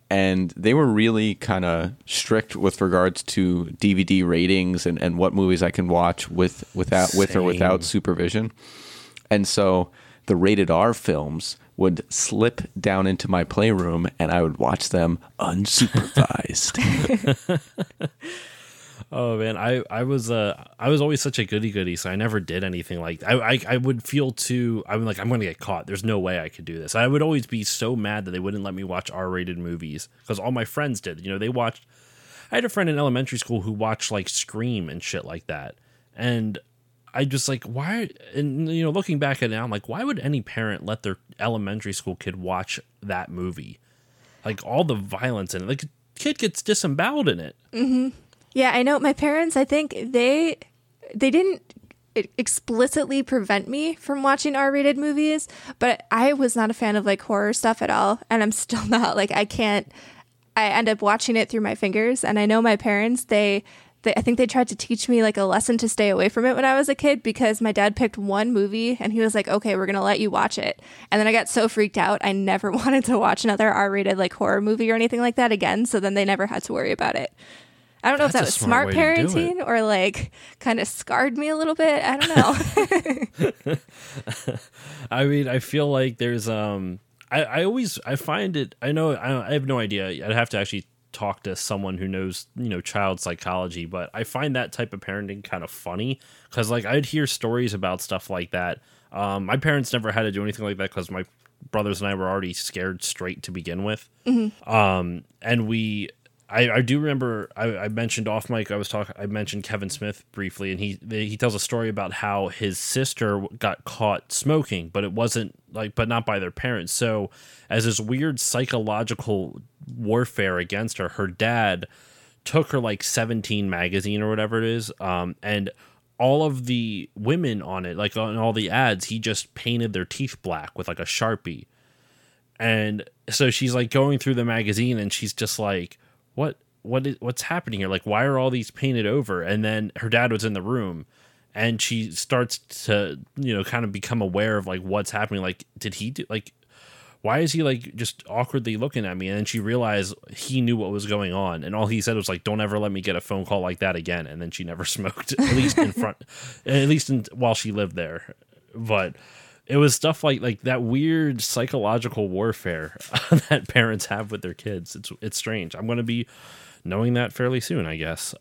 and they were really kind of strict with regards to DVD ratings and what movies I can watch with or without supervision. And so the rated R films would slip down into my playroom, and I would watch them unsupervised. Oh man, I was always such a goody, so I never did anything like that. I would feel I'm like, I'm going to get caught. There's no way I could do this. I would always be so mad that they wouldn't let me watch R-rated movies because all my friends did. You know, they watched. I had a friend in elementary school who watched like Scream and shit like that, and I just like, why? And you know, looking back at it now, I'm like, why would any parent let their elementary school kid watch that movie? Like all the violence in it, like a kid gets disemboweled in it. Mm-hmm. Yeah, I know. My parents, I think they didn't explicitly prevent me from watching R-rated movies, but I was not a fan of like horror stuff at all, and I'm still not. Like I end up watching it through my fingers, and I know my parents, I think they tried to teach me like a lesson to stay away from it when I was a kid, because my dad picked one movie and he was like, okay, we're going to let you watch it. And then I got so freaked out, I never wanted to watch another R-rated like horror movie or anything like that again. So then they never had to worry about it. I don't know if that was smart parenting or like kind of scarred me a little bit. I don't know. I mean, I feel like there's, I find it, I have no idea. I'd have to actually talk to someone who knows, you know, child psychology, but I find that type of parenting kind of funny because like I'd hear stories about stuff like that. My parents never had to do anything like that because my brothers and I were already scared straight to begin with. Mm-hmm. And I do remember I mentioned off mic, I mentioned Kevin Smith briefly, and he tells a story about how his sister got caught smoking, but it wasn't but not by their parents. So as this weird psychological warfare against her dad took her like 17 magazine or whatever it is, and all of the women on it, like on all the ads, he just painted their teeth black with like a Sharpie. And so she's like going through the magazine and she's just like, what's happening here? Like, why are all these painted over? And then her dad was in the room and she starts to, you know, kind of become aware of like what's happening. Like, did he do, like, why is he like just awkwardly looking at me? And then she realized he knew what was going on. And all he said was like, don't ever let me get a phone call like that again. And then she never smoked, at least while she lived there. But it was stuff like that weird psychological warfare that parents have with their kids. It's strange. I'm going to be knowing that fairly soon, I guess.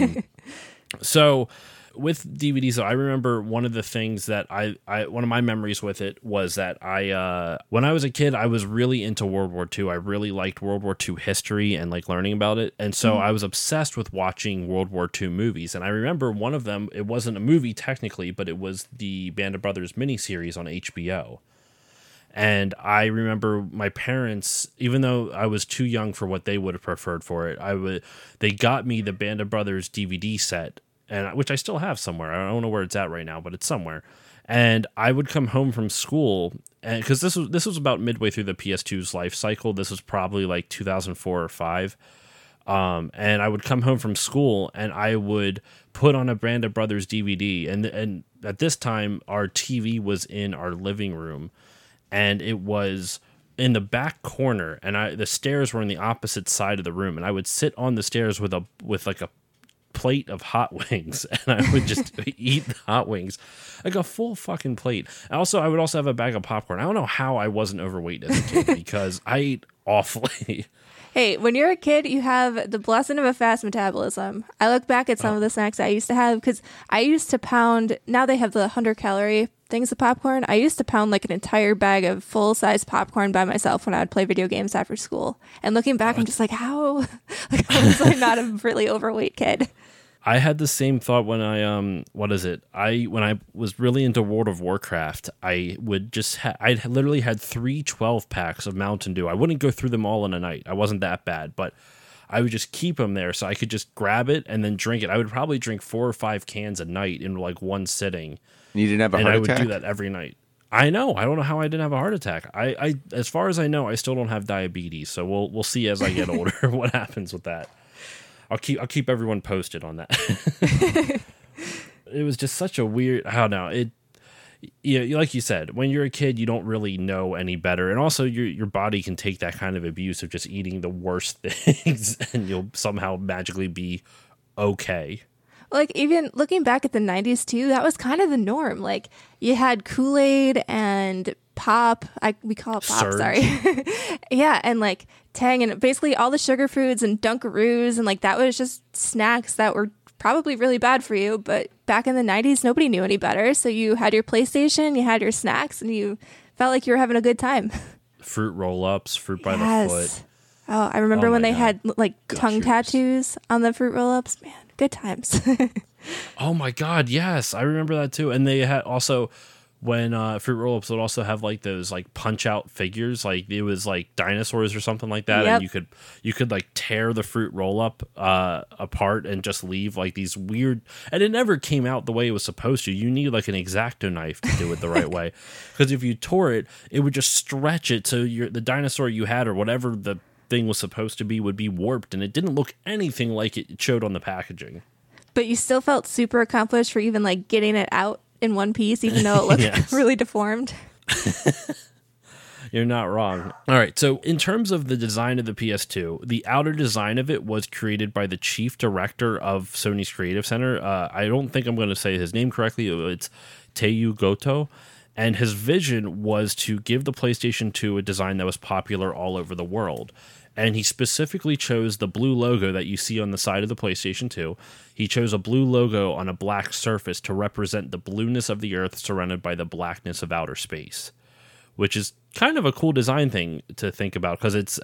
So with DVDs, I remember one of the things that one of my memories with it was that when I was a kid, I was really into World War II. I really liked World War II history and like learning about it. And so I was obsessed with watching World War II movies. And I remember one of them, it wasn't a movie technically, but it was the Band of Brothers miniseries on HBO. And I remember my parents, even though I was too young for what they would have preferred for it, they got me the Band of Brothers DVD set, and which I still have somewhere. I don't know where it's at right now, but it's somewhere. And I would come home from school, and because this was about midway through the PS2's life cycle. This was probably like 2004 or 5. And I would come home from school, and I would put on a Band of Brothers DVD. And at this time, our TV was in our living room, and it was in the back corner, and the stairs were on the opposite side of the room, and I would sit on the stairs with like a plate of hot wings, and I would just eat the hot wings, like a full fucking plate. I would also have a bag of popcorn. I don't know how I wasn't overweight as a kid because I ate awfully. Hey, when you're a kid, you have the blessing of a fast metabolism. I look back at some of the snacks I used to have because I used to pound. Now they have the 100-calorie things of popcorn. I used to pound like an entire bag of full-size popcorn by myself when I would play video games after school. And looking back, I'm just like, how was I not a really overweight kid? I had the same thought when when I was really into World of Warcraft. I would just I literally had 3 12-packs of Mountain Dew. I wouldn't go through them all in a night. I wasn't that bad, but I would just keep them there so I could just grab it and then drink it. I would probably drink 4 or 5 cans a night in like one sitting. You didn't have a heart attack? And I would do that every night. I know. I don't know how I didn't have a heart attack. I as far as I know, I still don't have diabetes. So we'll see as I get older what happens with that. I'll keep everyone posted on that. It was just such a weird. I don't know. Yeah, like you said, when you're a kid, you don't really know any better, and also your body can take that kind of abuse of just eating the worst things, and you'll somehow magically be okay. Like, even looking back at the 90s too, that was kind of the norm. Like, you had Kool-Aid and Pop. We call it Pop, Surge. sorry. Yeah, and like Tang and basically all the sugar foods and Dunkaroos, and like that was just snacks that were probably really bad for you. But back in the 90s, nobody knew any better. So you had your PlayStation, you had your snacks, and you felt like you were having a good time. Fruit roll-ups, fruit by the Yes. foot. Oh, I remember Oh when my they God. had like tongue Gushers. tattoos on the fruit roll-ups. Man, good times. Oh my God, yes, I remember that too. And they had also, when fruit roll-ups would also have like those like punch-out figures, like it was like dinosaurs or something like that, Yep. and you could like tear the fruit roll-up apart and just leave like these weird. And it never came out the way it was supposed to. You need like an X-Acto knife to do it the right way, because if you tore it, it would just stretch it so the dinosaur you had or whatever the thing was supposed to be would be warped, and it didn't look anything like it showed on the packaging. But you still felt super accomplished for even like getting it out in one piece, even though it looked Yes. really deformed. You're not wrong. All right, so in terms of the design of the PS2, the outer design of it was created by the chief director of Sony's Creative Center. I don't think I'm going to say his name correctly. It's Teiyu Goto. And his vision was to give the PlayStation 2 a design that was popular all over the world. And he specifically chose the blue logo that you see on the side of the PlayStation 2. He chose a blue logo on a black surface to represent the blueness of the Earth surrounded by the blackness of outer space, which is kind of a cool design thing to think about, because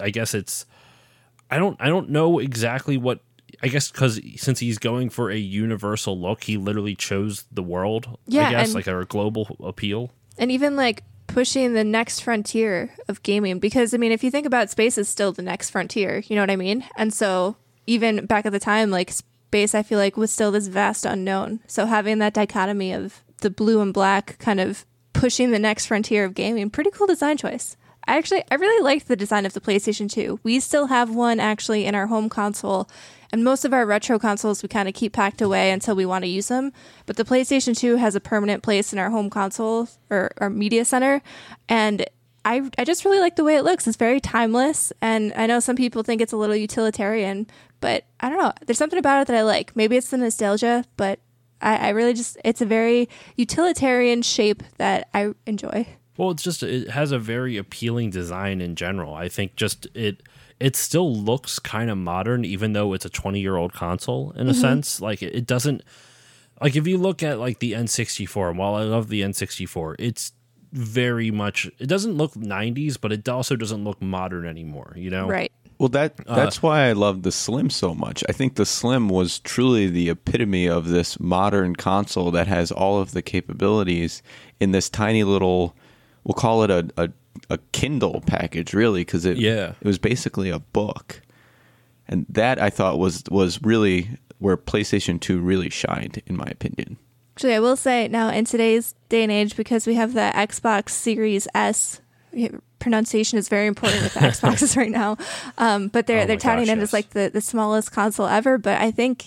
I don't know exactly what, I guess because since he's going for a universal look, he literally chose the world, Yeah, I guess, and- like a global appeal. And even like pushing the next frontier of gaming, because I mean, if you think about space is still the next frontier, you know what I mean? And so even back at the time, like space, I feel like was still this vast unknown. So having that dichotomy of the blue and black kind of pushing the next frontier of gaming, pretty cool design choice. I really liked the design of the PlayStation 2. We still have one actually in our home console, and most of our retro consoles we kind of keep packed away until we want to use them. But the PlayStation 2 has a permanent place in our home console or our media center, and I just really like the way it looks. It's very timeless, and I know some people think it's a little utilitarian, but I don't know. There's something about it that I like. Maybe it's the nostalgia, but I really just, it's a very utilitarian shape that I enjoy. Well, it has a very appealing design in general. I think just it still looks kind of modern, even though it's a 20-year-old console in a sense. Like it doesn't, like if you look at like the N64, and while I love the N64, it's very much, it doesn't look 90s, but it also doesn't look modern anymore, you know? Right. Well, that's why I love the Slim so much. I think the Slim was truly the epitome of this modern console that has all of the capabilities in this tiny little, we'll call it a Kindle package, really, because it was basically a book. And that I thought was really where PlayStation 2 really shined, in my opinion. Actually, I will say now in today's day and age, because we have the Xbox Series S, pronunciation is very important with the Xboxes right now. But they're touting it as like the smallest console ever. But I think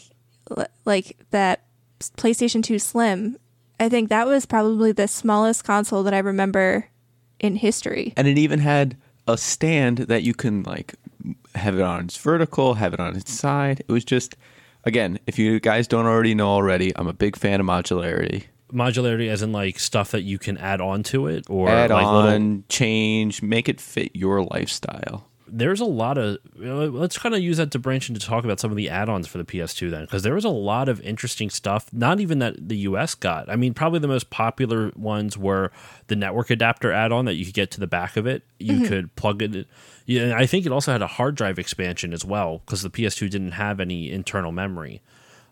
like that PlayStation 2 Slim, I think that was probably the smallest console that I remember in history. And it even had a stand that you can like have it on its vertical, have it on its side. It was just, again, if you guys don't already know already, I'm a big fan of modularity. Modularity as in like stuff that you can add on to it, or Add like on, change, make it fit your lifestyle. There's a lot of, let's kind of use that to branch into talk about some of the add-ons for the PS2 then, because there was a lot of interesting stuff, not even that the US got. I mean, probably the most popular ones were the network adapter add-on that you could get to the back of it. You could plug it in. Yeah, and I think it also had a hard drive expansion as well, because the PS2 didn't have any internal memory.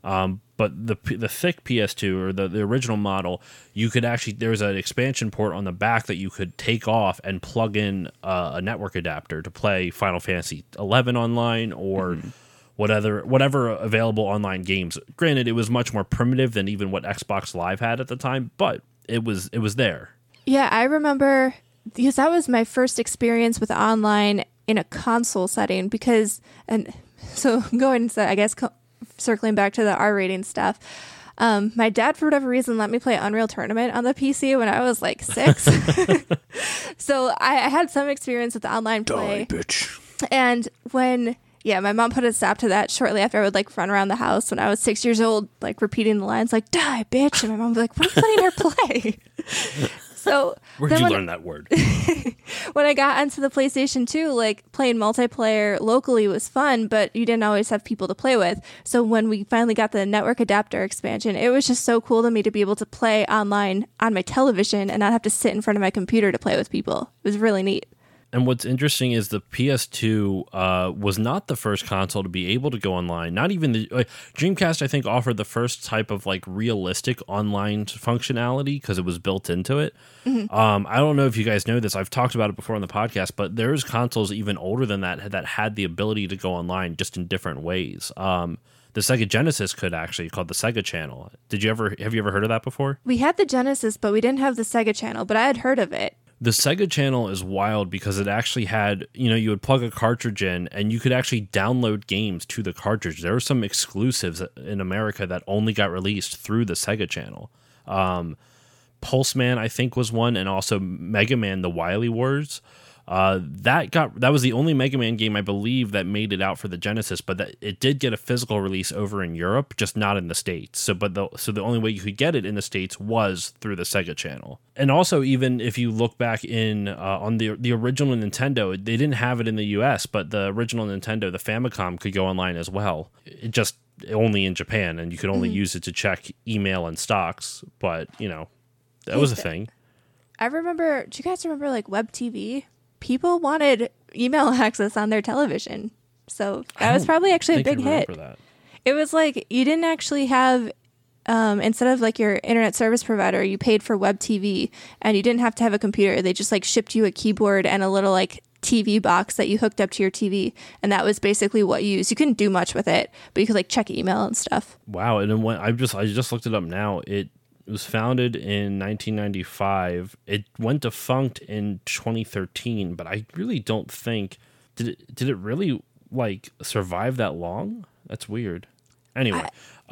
But the thick PS2 or the original model, you could actually, there was an expansion port on the back that you could take off and plug in a network adapter to play Final Fantasy 11 online or whatever available online games. Granted, it was much more primitive than even what Xbox Live had at the time, but it was there. Yeah, I remember, because that was my first experience with online in a console setting, because, and so going to, I guess, circling back to the R rating stuff, My dad, for whatever reason, let me play Unreal Tournament on the PC when I was like 6. So I had some experience with online play. Die, bitch. And when, my mom put a stop to that shortly after I would like run around the house when I was 6 years old, like repeating the lines like, die, bitch. And my mom was like, what are you letting her play? So Where'd you learn that word? When I got onto the PlayStation 2, like playing multiplayer locally was fun, but you didn't always have people to play with. So when we finally got the network adapter expansion, it was just so cool to me to be able to play online on my television and not have to sit in front of my computer to play with people. It was really neat. And what's interesting is the PS2 was not the first console to be able to go online. Not even the Dreamcast, I think, offered the first type of like realistic online functionality because it was built into it. Mm-hmm. I don't know if you guys know this. I've talked about it before on the podcast, but there's consoles even older than that had the ability to go online just in different ways. The Sega Genesis could actually, called the Sega Channel. Have you ever heard of that before? We had the Genesis, but we didn't have the Sega Channel, but I had heard of it. The Sega Channel is wild because it actually had, you would plug a cartridge in and you could actually download games to the cartridge. There were some exclusives in America that only got released through the Sega Channel. Pulseman, I think, was one, and also Mega Man: The Wily Wars. That was the only Mega Man game, I believe, that made it out for the Genesis, but it did get a physical release over in Europe, just not in the States. So the only way you could get it in the States was through the Sega Channel. And also, even if you look back on the original Nintendo, they didn't have it in the US, but the original Nintendo, the Famicom, could go online as well. It just only in Japan, and you could only use it to check email and stocks. But that was a thing. Do you guys remember like Web TV? People wanted email access on their television. So that was probably actually a big hit. That. It was like you didn't actually have, instead of like your internet service provider, you paid for Web TV and you didn't have to have a computer. They just like shipped you a keyboard and a little like TV box that you hooked up to your TV. And that was basically what you used. You couldn't do much with it, but you could like check email and stuff. Wow. And then I just looked it up now. It was founded in 1995. It went defunct in 2013, but I really don't think did it really like survive that long? That's weird. Anyway,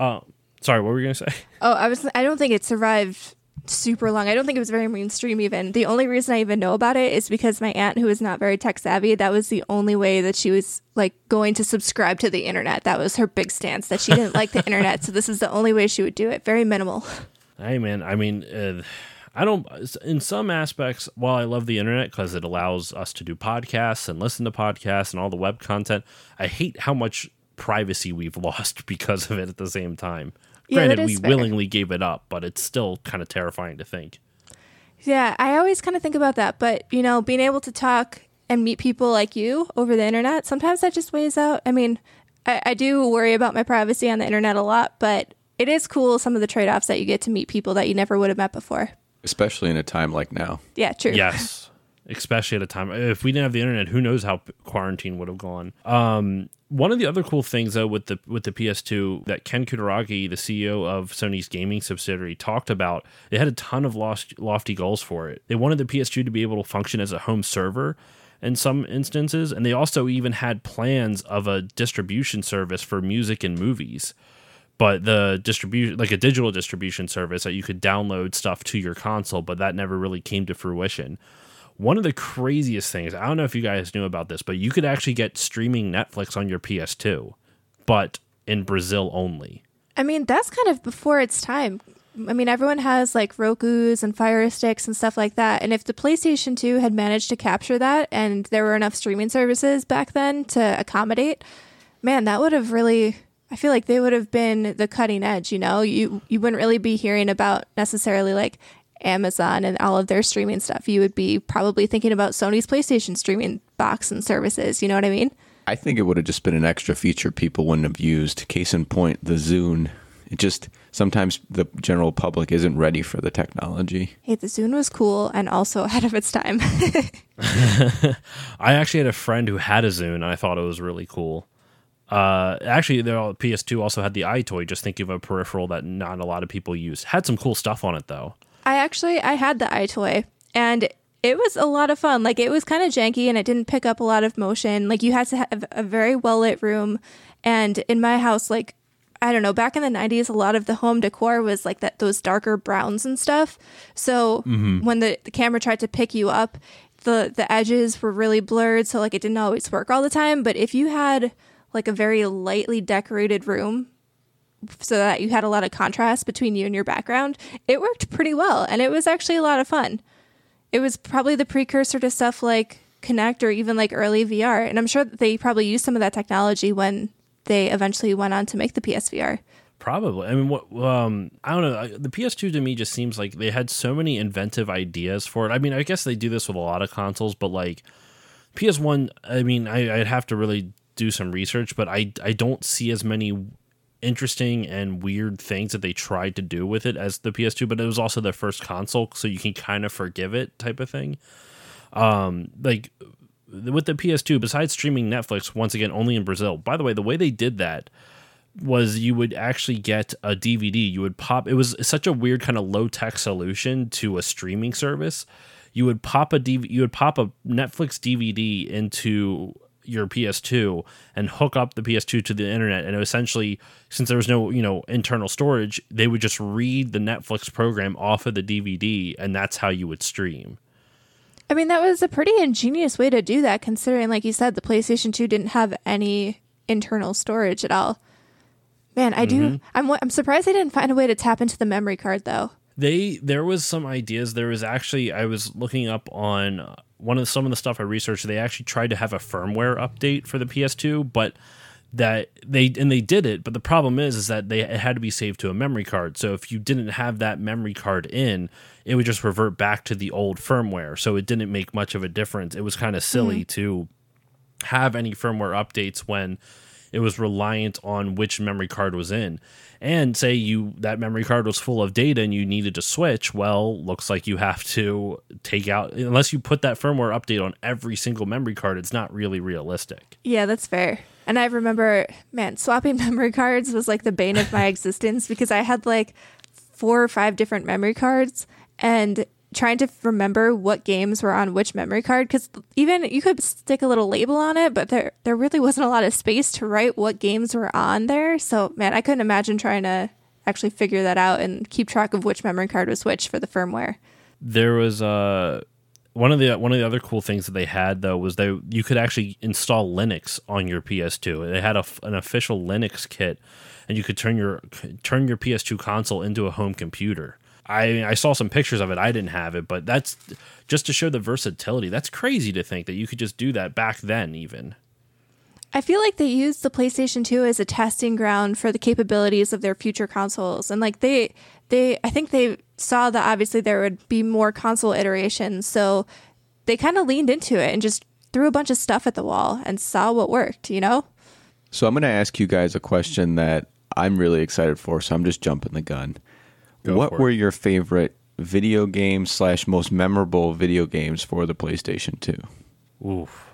sorry, what were you gonna say? Oh, I don't think it survived super long. I don't think it was very mainstream even. The only reason I even know about it is because my aunt, who is not very tech savvy, that was the only way that she was like going to subscribe to the internet. That was her big stance, that she didn't like the internet, so this is the only way she would do it. Very minimal. Hey man, I mean, I don't. In some aspects, while I love the internet because it allows us to do podcasts and listen to podcasts and all the web content, I hate how much privacy we've lost because of it. At the same time, granted, we willingly gave it up, but it's still kind of terrifying to think. Yeah, I always kind of think about that, but being able to talk and meet people like you over the internet, sometimes that just weighs out. I mean, I do worry about my privacy on the internet a lot, but it is cool, some of the trade-offs that you get to meet people that you never would have met before. Especially in a time like now. Yeah, true. Yes, especially at a time. If we didn't have the internet, who knows how quarantine would have gone. One of the other cool things, though, with the PS2 that Ken Kutaragi, the CEO of Sony's gaming subsidiary, talked about, they had a ton of lofty goals for it. They wanted the PS2 to be able to function as a home server in some instances, and they also even had plans of a distribution service for music and movies. But the distribution, like a digital distribution service that you could download stuff to your console, but that never really came to fruition. One of the craziest things, I don't know if you guys knew about this, but you could actually get streaming Netflix on your PS2, but in Brazil only. I mean, that's kind of before its time. I mean, everyone has like Rokus and Fire Sticks and stuff like that. And if the PlayStation 2 had managed to capture that and there were enough streaming services back then to accommodate, man, that would have really... I feel like they would have been the cutting edge, You wouldn't really be hearing about necessarily like Amazon and all of their streaming stuff. You would be probably thinking about Sony's PlayStation streaming box and services. You know what I mean? I think it would have just been an extra feature people wouldn't have used. Case in point, the Zune. It just, sometimes the general public isn't ready for the technology. Hey, the Zune was cool and also ahead of its time. I actually had a friend who had a Zune, and I thought it was really cool. Actually, the PS2 also had the iToy. Just think of a peripheral that not a lot of people use. Had some cool stuff on it, though. I had the iToy, and it was a lot of fun. Like, it was kind of janky, and it didn't pick up a lot of motion. Like, you had to have a very well-lit room, and in my house, like, I don't know, back in the 90s, a lot of the home decor was like that, those darker browns and stuff. So when the camera tried to pick you up, the edges were really blurred. So like it didn't always work all the time. But if you had like a very lightly decorated room so that you had a lot of contrast between you and your background, it worked pretty well. And it was actually a lot of fun. It was probably the precursor to stuff like Kinect or even like early VR. And I'm sure that they probably used some of that technology when they eventually went on to make the PSVR. Probably. I mean, what I don't know. The PS2 to me just seems like they had so many inventive ideas for it. I mean, I guess they do this with a lot of consoles, but like PS1, I mean, I'd have to really do some research, but I don't see as many interesting and weird things that they tried to do with it as the PS2, but it was also their first console, so you can kind of forgive it type of thing. Like with the PS2, besides streaming Netflix, once again, only in Brazil. By the way, the way they did that was you would actually get a DVD. You would pop, it was such a weird kind of low-tech solution to a streaming service. You would pop a Netflix DVD into your PS2 and hook up the PS2 to the internet, and essentially, since there was no internal storage, they would just read the Netflix program off of the DVD, and that's how you would stream. I mean, that was a pretty ingenious way to do that, considering, like you said, the PlayStation 2 didn't have any internal storage at all. Man, I'm surprised they didn't find a way to tap into the memory card, though. There was some ideas. There was actually, I was looking up on some of the stuff I researched. They actually tried to have a firmware update for the PS2, but they did it. But the problem is that it had to be saved to a memory card. So if you didn't have that memory card in, it would just revert back to the old firmware. So it didn't make much of a difference. It was kind of silly to have any firmware updates when it was reliant on which memory card was in. And say that memory card was full of data and you needed to switch, well, looks like you have to take out, unless you put that firmware update on every single memory card, it's not really realistic. Yeah, that's fair. And I remember, man, swapping memory cards was like the bane of my existence, because I had like 4 or 5 different memory cards, and trying to remember what games were on which memory card, because even you could stick a little label on it, but there really wasn't a lot of space to write what games were on there. So man, I couldn't imagine trying to actually figure that out and keep track of which memory card was which for the firmware. There was one of the other cool things that they had, though, was you could actually install Linux on your PS2. They had an official Linux kit, and you could turn your PS2 console into a home computer. I saw some pictures of it. I didn't have it, but that's just to show the versatility. That's crazy to think that you could just do that back then even. I feel like they used the PlayStation 2 as a testing ground for the capabilities of their future consoles. And like I think they saw that obviously there would be more console iterations. So they kind of leaned into it and just threw a bunch of stuff at the wall and saw what worked, you know? So I'm going to ask you guys a question that I'm really excited for. So I'm just jumping the gun. What were your favorite video games / most memorable video games for the PlayStation 2? Oof.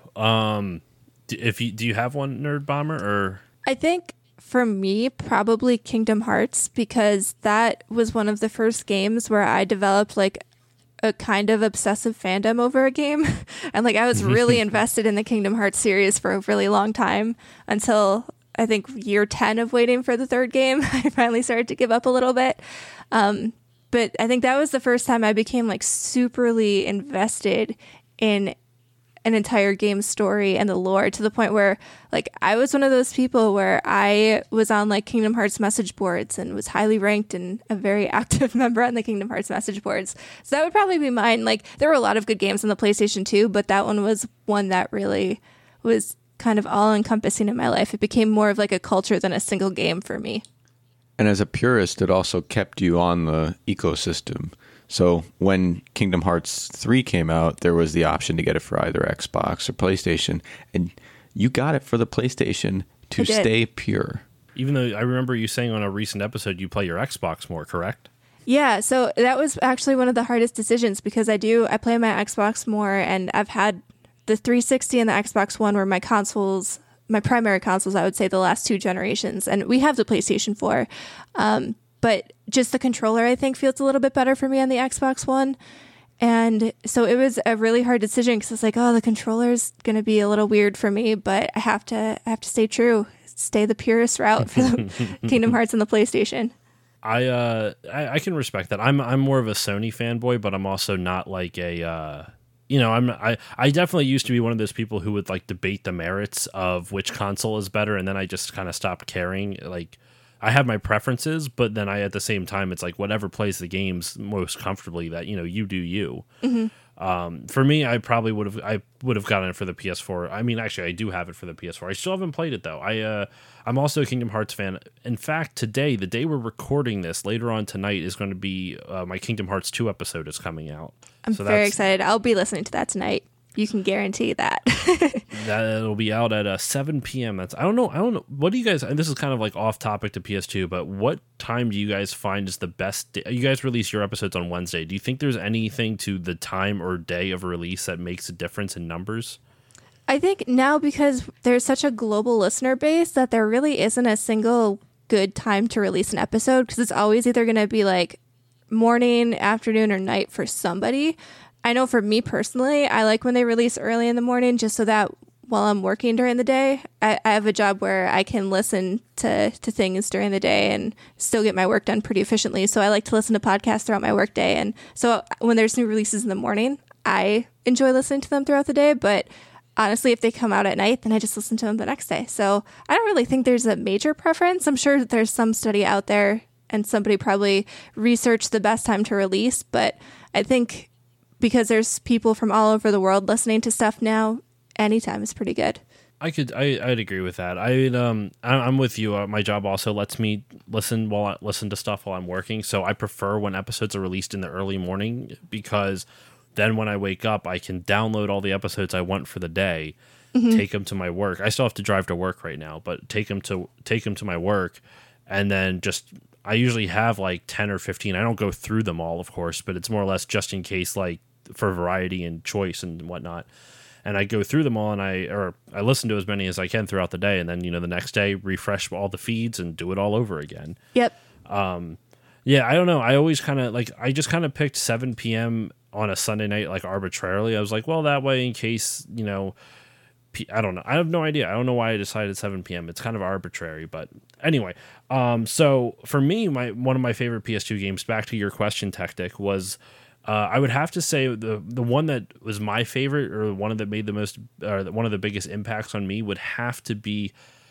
Do you have one, Nerd Bomber? Or I think for me, probably Kingdom Hearts, because that was one of the first games where I developed like a kind of obsessive fandom over a game. And like I was really invested in the Kingdom Hearts series for a really long time, until I think year 10 of waiting for the third game. I finally started to give up a little bit. But I think that was the first time I became like superly invested in an entire game story and the lore, to the point where like I was one of those people where I was on like Kingdom Hearts message boards and was highly ranked and a very active member on the Kingdom Hearts message boards. So that would probably be mine. Like there were a lot of good games on the PlayStation 2, but that one was one that really was kind of all encompassing in my life. It became more of like a culture than a single game for me. And as a purist, it also kept you on the ecosystem. So when Kingdom Hearts 3 came out, there was the option to get it for either Xbox or PlayStation. And you got it for the PlayStation to stay pure. Even though I remember you saying on a recent episode you play your Xbox more, correct? Yeah, so that was actually one of the hardest decisions, because I play my Xbox more, and I've had the 360 and the Xbox One were my primary consoles, I would say, the last 2 generations. And we have the PlayStation 4. But just the controller, I think, feels a little bit better for me on the Xbox One. And so it was a really hard decision, because it's like, oh, the controller's going to be a little weird for me, but I have to stay true stay the purest route for the Kingdom Hearts and the PlayStation. I can respect that. I'm more of a Sony fanboy, but I'm also not like a I definitely used to be one of those people who would like debate the merits of which console is better, and then I just kind of stopped caring. Like, I have my preferences, but then at the same time, it's like whatever plays the games most comfortably, that you do you. For me, I probably would have gotten it for the PS4. I mean, actually, I do have it for the PS4. I still haven't played it though. I'm also a Kingdom Hearts fan. In fact, today, the day we're recording this, later on tonight, is going to be my Kingdom Hearts 2 episode is coming out. I'm very excited. I'll be listening to that tonight. You can guarantee that. That'll be out at 7 p.m. I don't know. What do you guys, and this is kind of like off topic to PS2, but what time do you guys find is the best day? You guys release your episodes on Wednesday. Do you think there's anything to the time or day of release that makes a difference in numbers? I think now, because there's such a global listener base, that there really isn't a single good time to release an episode, because it's always either going to be like morning, afternoon, or night for somebody. I know for me personally, I like when they release early in the morning, just so that while I'm working during the day, I have a job where I can listen to things during the day and still get my work done pretty efficiently. So I like to listen to podcasts throughout my work day. And so when there's new releases in the morning, I enjoy listening to them throughout the day. But honestly, if they come out at night, then I just listen to them the next day. So I don't really think there's a major preference. I'm sure that there's some study out there and somebody probably researched the best time to release. But I think because there's people from all over the world listening to stuff now, anytime is pretty good. I'd agree with that. I'm with you. My job also lets me listen to stuff while I'm working. So I prefer when episodes are released in the early morning, because then when I wake up, I can download all the episodes I want for the day, take them to my work. I still have to drive to work right now, but take them to my work, and then I usually have like 10 or 15. I don't go through them all, of course, but it's more or less just in case, like for variety and choice and whatnot. And I go through them all, and I listen to as many as I can throughout the day, and then the next day refresh all the feeds and do it all over again. Yep. Yeah, I don't know. I always kind of I just kind of picked 7 p.m. on a Sunday night, like arbitrarily. I was like, well, that way in case I don't know. I have no idea. I don't know why I decided 7 p.m. It's kind of arbitrary, but anyway. So for me, one of my favorite PS2 games, back to your question, Tactic, was I would have to say the one that was my favorite, or one that made the most, or one of the biggest impacts on me, would have to be,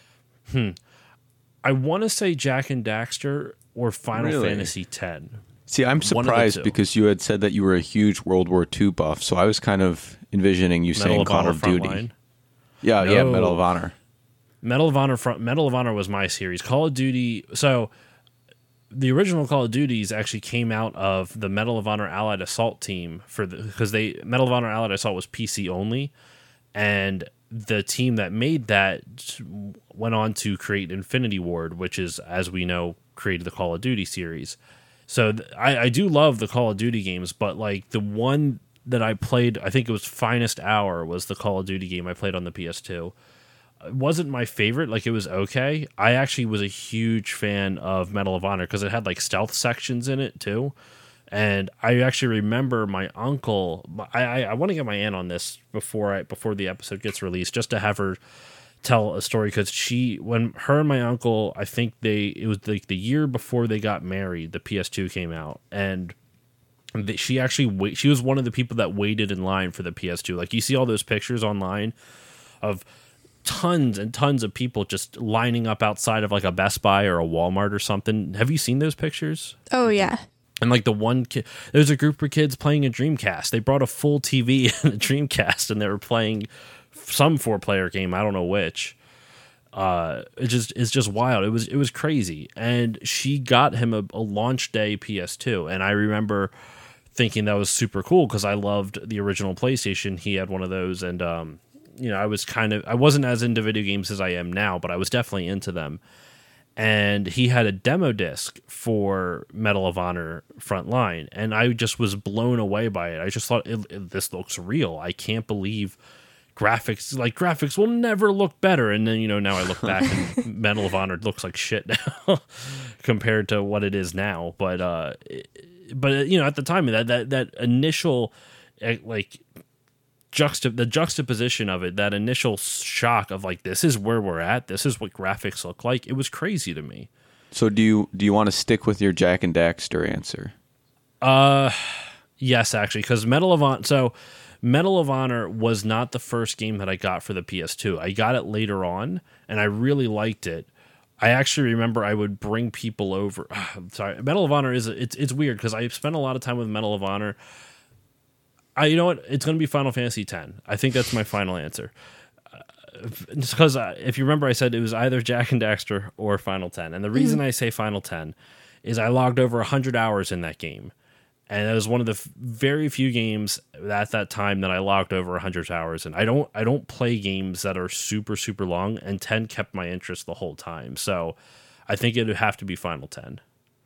I want to say Jak and Daxter or Final Fantasy X. See, I'm surprised because you had said that you were a huge World War II buff, so I was kind of envisioning you saying Call of Duty. Frontline. Yeah, Medal of Honor. Medal of Honor was my series. Call of Duty. So the original Call of Duties actually came out of the Medal of Honor Allied Assault team because Medal of Honor Allied Assault was PC only, and the team that made that went on to create Infinity Ward, which is, as we know, created the Call of Duty series. So I do love the Call of Duty games, but like the one that I played, I think it was Finest Hour, was the Call of Duty game I played on the PS2. It wasn't my favorite. Like, it was okay. I actually was a huge fan of Medal of Honor because it had like stealth sections in it too. And I actually remember my uncle. I want to get my aunt on this before the episode gets released, just to have her tell a story, because when her and my uncle, I think it was like the year before they got married, the PS2 came out, and she was one of the people that waited in line for the PS2. Like, you see all those pictures online of tons and tons of people just lining up outside of like a Best Buy or a Walmart or something. Have you seen those pictures? Oh yeah. And like the one kid, there's a group of kids playing a Dreamcast. They brought a full TV and a Dreamcast, and they were playing some 4-player game. I don't know which. It's just wild. It was crazy. And she got him a launch day PS2, and I remember thinking that was super cool because I loved the original PlayStation. He had one of those, and I wasn't as into video games as I am now, but I was definitely into them. And he had a demo disc for Medal of Honor Frontline, and I just was blown away by it. I just thought, this looks real. I can't believe graphics will never look better. And then, now I look back and Medal of Honor looks like shit now compared to what it is now. But at the time, that initial the juxtaposition of it, that initial shock of like, this is where we're at, this is what graphics look like, it was crazy to me. So do you want to stick with your Jak and Daxter answer? Yes, actually, because Medal of Honor was not the first game that I got for the PS2. I got it later on, and I really liked it. I actually remember I would bring people over. Sorry, Medal of Honor it's weird because I spent a lot of time with Medal of Honor. You know what? It's going to be Final Fantasy X. I think that's my final answer. Just because if you remember, I said it was either Jak and Daxter or Final 10. And the reason I say Final 10 is I logged over 100 hours in that game. And it was one of the very few games at that time that I logged over 100 hours. And I don't play games that are super, super long. And 10 kept my interest the whole time. So I think it would have to be Final 10.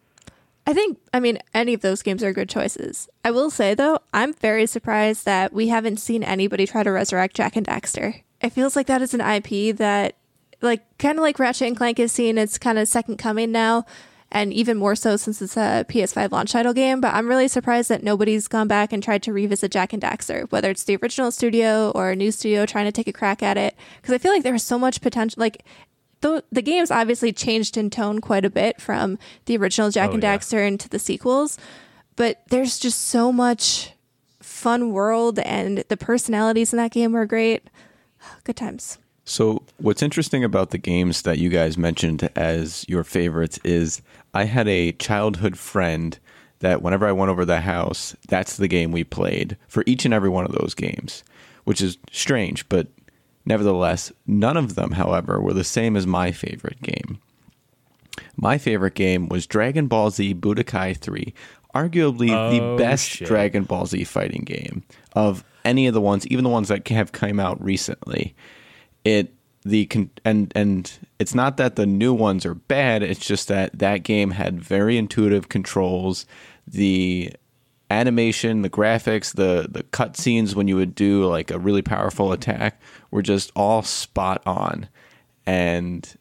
I mean, any of those games are good choices. I will say, though, I'm very surprised that we haven't seen anybody try to resurrect Jak and Daxter. It feels like that is an IP that, like, kind of like Ratchet and Clank is seeing its kind of second coming now, and even more so since it's a PS5 launch title game. But I'm really surprised that nobody's gone back and tried to revisit Jak and Daxter, whether it's the original studio or a new studio trying to take a crack at it. Because I feel like there was so much potential. Like, the game's obviously changed in tone quite a bit from the original Jak and Daxter into the sequels, but there's just so much fun world, and the personalities in that game were great. Good times. So what's interesting about the games that you guys mentioned as your favorites is I had a childhood friend that whenever I went over the house, that's the game we played for each and every one of those games, which is strange, but nevertheless, none of them, however, were the same as my favorite game. My favorite game was Dragon Ball Z Budokai 3, arguably the best Dragon Ball Z fighting game of any of the ones, even the ones that have come out recently. And it's not that the new ones are bad, it's just that game had very intuitive controls. The animation, the graphics, the cutscenes when you would do like a really powerful attack were just all spot on, and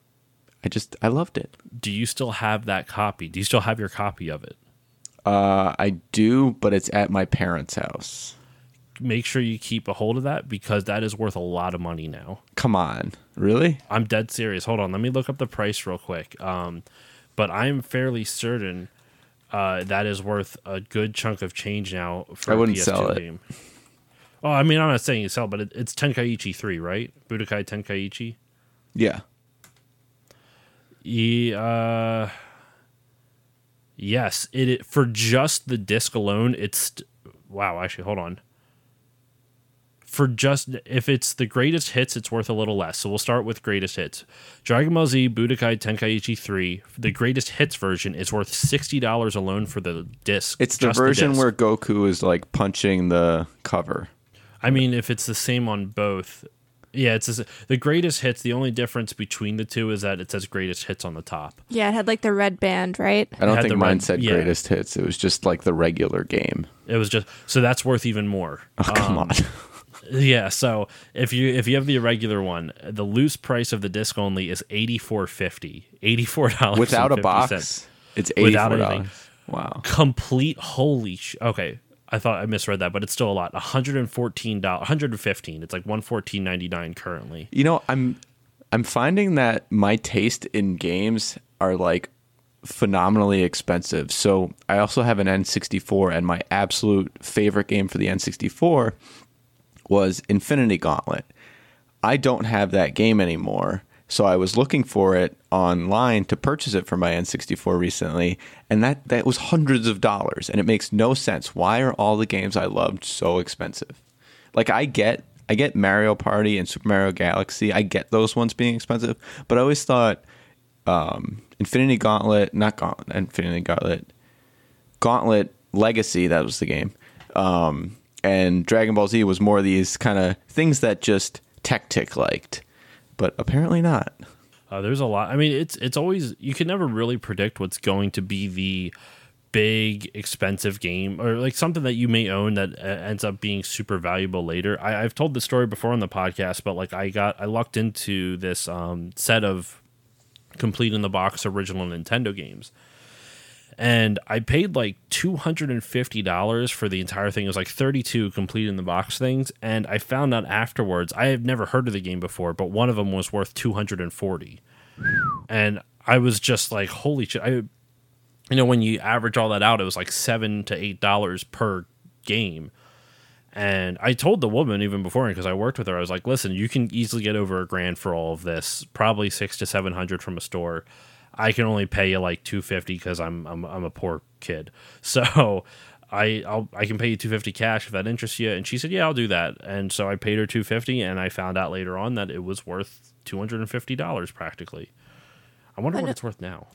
I loved it. Do you still have that copy? Do you still have your copy of it? I do, but it's at my parents' house. Make sure you keep a hold of that because that is worth a lot of money now. Come on, really? I'm dead serious. Hold on, let me look up the price real quick. But I'm fairly certain that is worth a good chunk of change now for I wouldn't a PS2 sell it. game. Oh, I mean, I'm not saying you sell, but it's Tenkaichi 3, right? Budokai Tenkaichi? Yeah. Yes. For just the disc alone, wow, actually, hold on. If it's the greatest hits, it's worth a little less. So we'll start with greatest hits. Dragon Ball Z Budokai Tenkaichi 3, the greatest hits version is worth $60 alone for the disc. It's the version where Goku is like punching the cover. I mean, if it's the same on both, yeah, the greatest hits. The only difference between the two is that it says greatest hits on the top. Yeah, it had like the red band, right? I don't think mine said greatest hits. It was just like the regular game. It was just so that's worth even more. Oh, come on. Yeah, so if you have the irregular one, the loose price of the disc only is $84.50. $84 without a box. It's $84. Wow. Complete okay. I thought I misread that, but it's still a lot. $114, $115. It's like $114.99 currently. You know, I'm finding that my taste in games are like phenomenally expensive. So I also have an N64, and my absolute favorite game for the N64 was Infinity Gauntlet. I don't have that game anymore, so I was looking for it online to purchase it for my N64 recently, and that was hundreds of dollars, and it makes no sense. Why are all the games I loved so expensive? Like, I get Mario Party and Super Mario Galaxy. I get those ones being expensive, but I always thought Gauntlet Legacy, that was the game. And Dragon Ball Z was more of these kind of things that just Tech liked, but apparently not. There's a lot. I mean, it's always, you can never really predict what's going to be the big expensive game or like something that you may own that ends up being super valuable later. I've told the story before on the podcast, but like I lucked into this set of complete in the box original Nintendo games. And I paid like $250 for the entire thing. It was like 32 complete in the box things. And I found out afterwards, I have never heard of the game before, but one of them was worth $240. And I was just like, holy shit. When you average all that out, it was like $7 to $8 per game. And I told the woman even before, because I worked with her, I was like, listen, you can easily get over $1,000 for all of this, probably $600 to $700 from a store. I can only pay you like $250 because I'm a poor kid. So I can pay you $250 cash if that interests you. And she said, yeah, I'll do that. And so I paid her $250, and I found out later on that it was worth $250 practically. I wonder what it's worth now.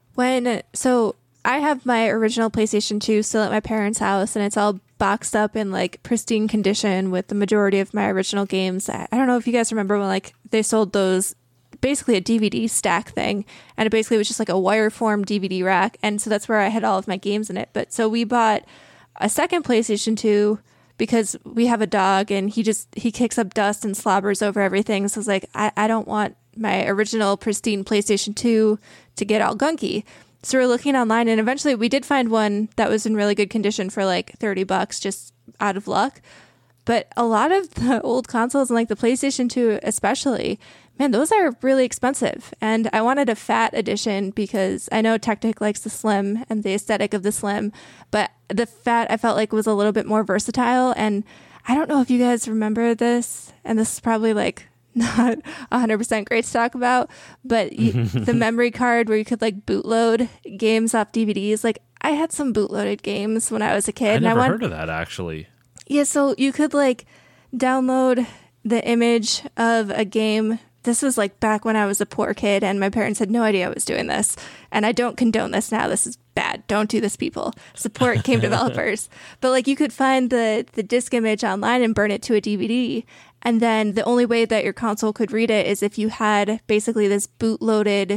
So I have my original PlayStation 2 still at my parents' house, and it's all boxed up in like pristine condition with the majority of my original games. I don't know if you guys remember when like they sold those, basically a DVD stack thing, and it basically was just like a wire form DVD rack, and so that's where I had all of my games in it. But so we bought a second PlayStation 2 because we have a dog, and he kicks up dust and slobbers over everything. So I was like, I don't want my original pristine PlayStation 2 to get all gunky. So we're looking online, and eventually we did find one that was in really good condition for like $30, just out of luck. But a lot of the old consoles, and like the PlayStation 2 especially, man, those are really expensive. And I wanted a fat edition because I know Tactic likes the slim and the aesthetic of the slim, but the fat I felt like was a little bit more versatile. And I don't know if you guys remember this, and this is probably like not 100% great to talk about, but the memory card where you could like bootload games off DVDs. Like I had some bootloaded games when I was a kid. I never heard of that actually. Yeah, so you could like download the image of a game. This was like back when I was a poor kid and my parents had no idea I was doing this. And I don't condone this now. This is bad. Don't do this, people. Support game developers. But like you could find the disc image online and burn it to a DVD. And then the only way that your console could read it is if you had basically this bootloaded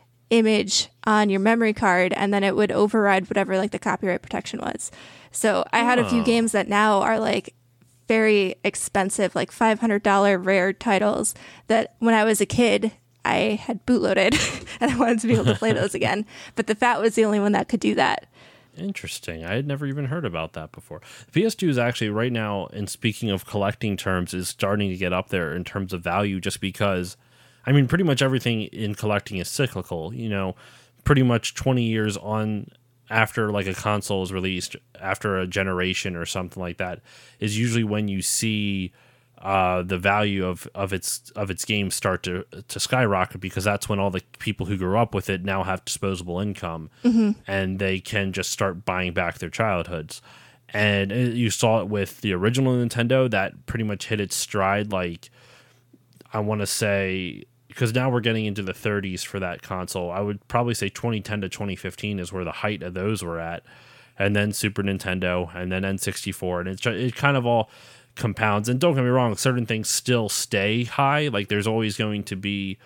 image on your memory card, and then it would override whatever like the copyright protection was. So I had a few games that now are like very expensive, like $500 rare titles that when I was a kid, I had bootloaded and I wanted to be able to play those again. But the Fat was the only one that could do that. Interesting. I had never even heard about that before. The PS2 is actually right now, and speaking of collecting terms, is starting to get up there in terms of value just because, I mean, pretty much everything in collecting is cyclical. Pretty much 20 years on after like a console is released, after a generation or something like that, is usually when you see the value of its games start to skyrocket, because that's when all the people who grew up with it now have disposable income, and they can just start buying back their childhoods. And you saw it with the original Nintendo that pretty much hit its stride. Like, I want to say, because now we're getting into the 30s for that console, I would probably say 2010 to 2015 is where the height of those were at, and then Super Nintendo, and then N64, and it kind of all compounds. And don't get me wrong, certain things still stay high. Like there's always going to be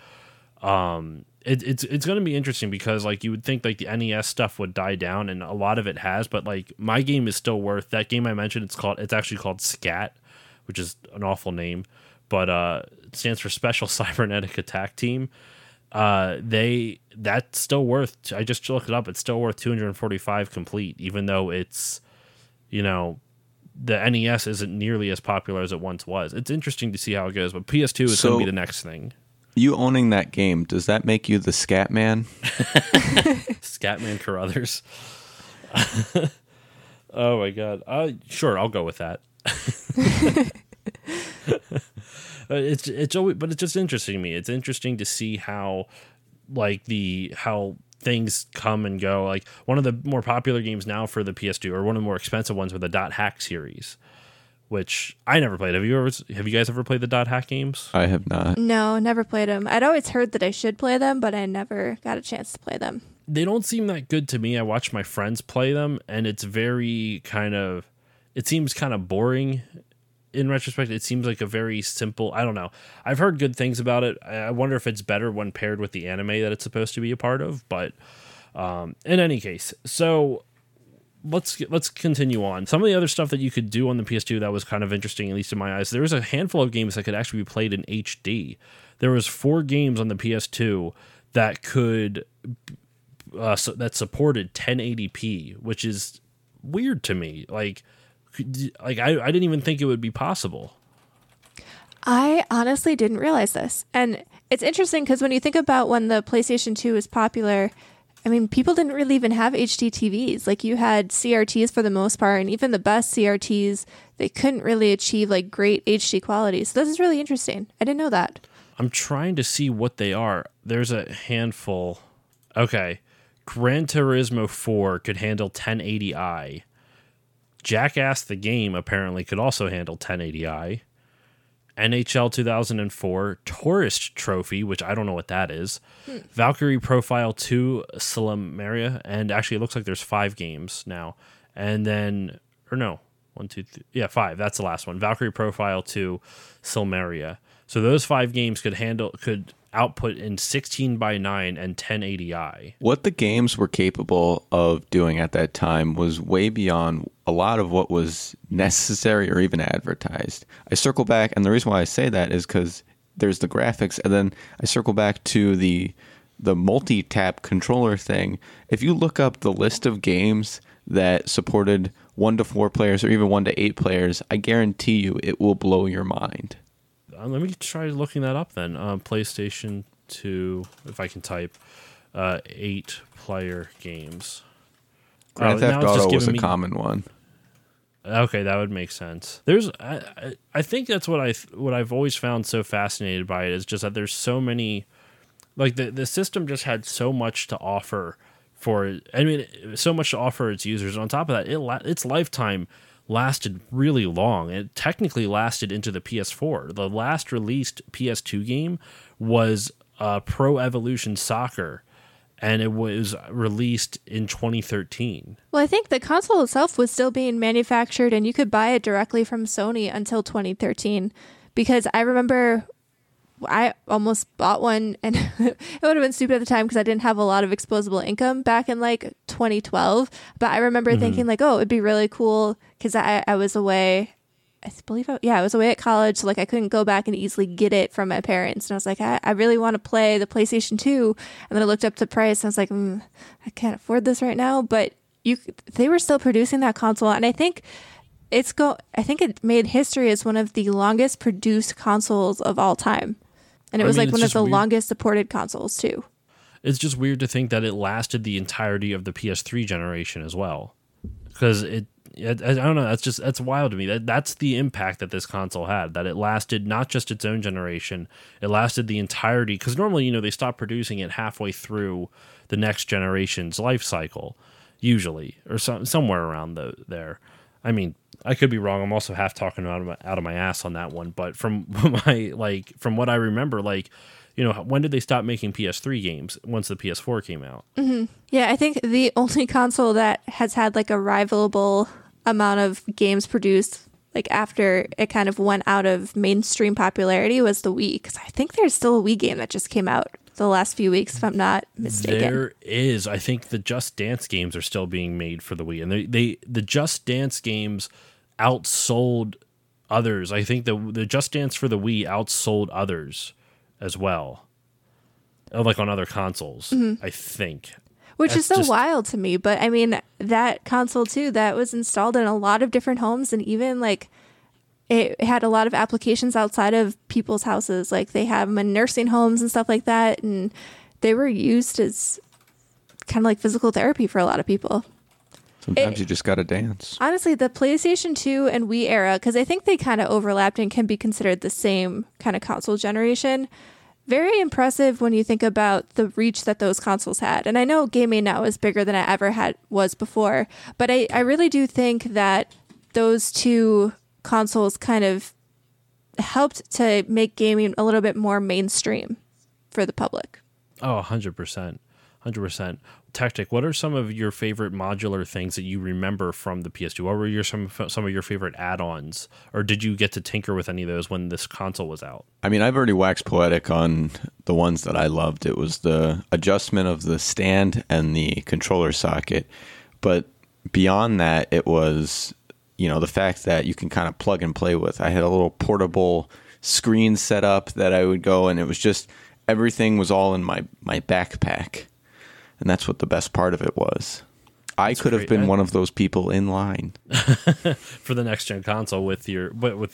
it's going to be interesting, because like you would think like the NES stuff would die down, and a lot of it has, but like my game is still worth that game I mentioned. It's actually called SCAT, which is an awful name, but it stands for Special Cybernetic Attack Team. That's still worth, I just looked it up, it's still worth $245 complete, even though it's, the NES isn't nearly as popular as it once was. It's interesting to see how it goes, but PS2 is going to be the next thing. You owning that game, does that make you the Scat Man? Scatman Carruthers. Oh my god. Sure, I'll go with that. It's always, but it's just interesting to me. It's interesting to see how how things come and go. Like one of the more popular games now for the PS2, or one of the more expensive ones, were the Dot Hack series, which I never played. Have you guys ever played the Dot Hack games? I have not. No, never played them. I'd always heard that I should play them, but I never got a chance to play them. They don't seem that good to me. I watch my friends play them, and it's very it seems kind of boring. In retrospect, it seems like a very simple, I don't know. I've heard good things about it. I wonder if it's better when paired with the anime that it's supposed to be a part of. But in any case, so let's continue on. Some of the other stuff that you could do on the PS2 that was kind of interesting, at least in my eyes, there was a handful of games that could actually be played in HD. There was 4 games on the PS2 that could that supported 1080p, which is weird to me. Like I didn't even think it would be possible. I honestly didn't realize this. And it's interesting because when you think about when the PlayStation 2 was popular, I mean, people didn't really even have HD TVs. Like, you had CRTs for the most part, and even the best CRTs, they couldn't really achieve like great HD quality. So this is really interesting. I didn't know that. I'm trying to see what they are. There's a handful. Okay. Gran Turismo 4 could handle 1080i. Jackass the game apparently could also handle 1080i. NHL 2004, Tourist Trophy, which I don't know what that is. Valkyrie Profile 2, Silmeria, and actually it looks like there's 5 games now. And then, or no, 1, 2, 3, yeah, 5. That's the last one. Valkyrie Profile 2, Silmeria. So those 5 games could output in 16:9 and 1080i. What the games were capable of doing at that time was way beyond a lot of what was necessary or even advertised. I circle back, and the reason why I say that is because there's the graphics, and then I circle back to the multi-tap controller thing. If you look up the list of games that supported 1 to 4 players or even 1 to 8 players, I guarantee you it will blow your mind. Let me try looking that up then. PlayStation 2, if I can type, 8-player games. Grand Theft Auto was a common one. Okay, that would make sense. I think that's what I've always found so fascinated by it is just that there's so many, like the system just had so much to offer so much to offer its users. On top of that, its lifetime lasted really long. It technically lasted into the PS4. The last released PS2 game was Pro Evolution Soccer, and it was released in 2013. Well, I think the console itself was still being manufactured, and you could buy it directly from Sony until 2013, because I remember I almost bought one, and it would have been stupid at the time because I didn't have a lot of disposable income back in like 2012. But I remember thinking like, oh, it'd be really cool because I was away. I was away at college, so like I couldn't go back and easily get it from my parents. And I was like, I really want to play the PlayStation 2. And then I looked up the price, and I was like, I can't afford this right now. But they were still producing that console, and I think it made history as one of the longest produced consoles of all time. And it was like one of the longest supported consoles, too. It's just weird to think that it lasted the entirety of the PS3 generation as well. Because I don't know, that's wild to me. That's the impact that this console had, that it lasted not just its own generation, it lasted the entirety. Because normally, they stop producing it halfway through the next generation's life cycle, usually, or somewhere around there. I mean, I could be wrong. I'm also half talking out of my ass on that one. But from what I remember, when did they stop making PS3 games? Once the PS4 came out. Mm-hmm. Yeah, I think the only console that has had like a rivalable amount of games produced, like after it kind of went out of mainstream popularity, was the Wii. Because I think there's still a Wii game that just came out the last few weeks, if I'm not mistaken. There is. I think the Just Dance games are still being made for the Wii, and the Just Dance games outsold others. I think the Just Dance for the Wii outsold others as well, like on other consoles. Mm-hmm. I think, which is so wild to me. But I mean, that console too, that was installed in a lot of different homes, and even like it had a lot of applications outside of people's houses. Like they have them in nursing homes and stuff like that. And they were used as kind of like physical therapy for a lot of people. Sometimes you just got to dance. Honestly, the PlayStation 2 and Wii era, because I think they kind of overlapped and can be considered the same kind of console generation. Very impressive when you think about the reach that those consoles had. And I know gaming now is bigger than it ever was before. But I really do think that those two consoles kind of helped to make gaming a little bit more mainstream for the public. Oh, 100%. 100%. Tactic, what are some of your favorite modular things that you remember from the PS2? What were some of your favorite add-ons? Or did you get to tinker with any of those when this console was out? I mean, I've already waxed poetic on the ones that I loved. It was the adjustment of the stand and the controller socket. But beyond that, it was, the fact that you can kind of plug and play with. I had a little portable screen set up that I would go, and it was just, everything was all in my backpack. And that's what the best part of it was. I could have been one of those people in line for the next gen console with your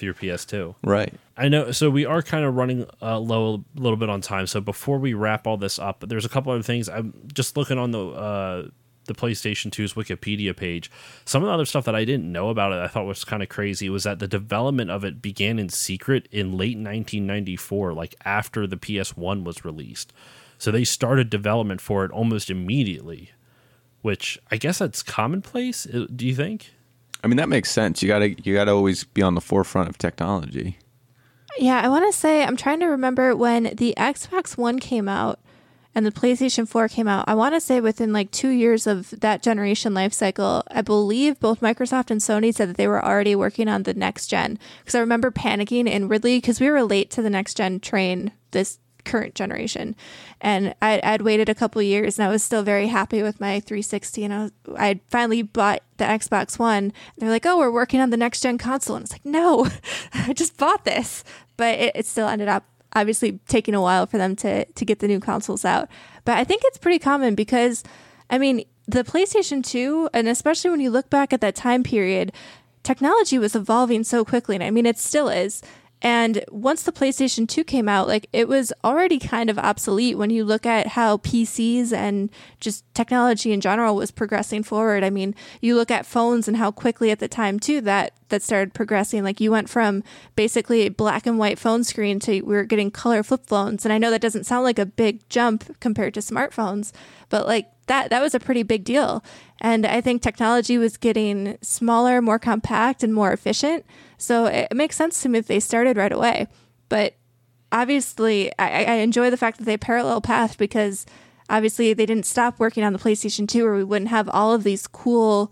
PS2. Right. I know. So we are kind of running a little bit on time. So before we wrap all this up, there's a couple other things. I'm just looking on the PlayStation 2's Wikipedia page. Some of the other stuff that I didn't know about it, I thought was kind of crazy, was that the development of it began in secret in late 1994, like after the PS1 was released. So they started development for it almost immediately, which I guess that's commonplace. Do you think? I mean, that makes sense. You gotta always be on the forefront of technology. Yeah, I want to say, I'm trying to remember when the Xbox One came out and the PlayStation 4 came out. I want to say within like 2 years of that generation life cycle, I believe both Microsoft and Sony said that they were already working on the next gen. Because I remember panicking inwardly because we were late to the next gen train this current generation. And I'd waited a couple of years and I was still very happy with my 360. And I'd finally bought the Xbox One. And they're like, oh, we're working on the next gen console. And it's like, no, I just bought this. But it still ended up obviously taking a while for them to get the new consoles out. But I think it's pretty common because, I mean, the PlayStation 2, and especially when you look back at that time period, technology was evolving so quickly. And I mean, it still is. And once the PlayStation 2 came out, like it was already kind of obsolete when you look at how PCs and just technology in general was progressing forward. I mean, you look at phones and how quickly at the time too that started progressing. Like you went from basically a black and white phone screen to we were getting color flip phones. And I know that doesn't sound like a big jump compared to smartphones, but like that was a pretty big deal. And I think technology was getting smaller, more compact, and more efficient. So it makes sense to me if they started right away. But obviously, I enjoy the fact that they parallel path because obviously they didn't stop working on the PlayStation 2 or we wouldn't have all of these cool,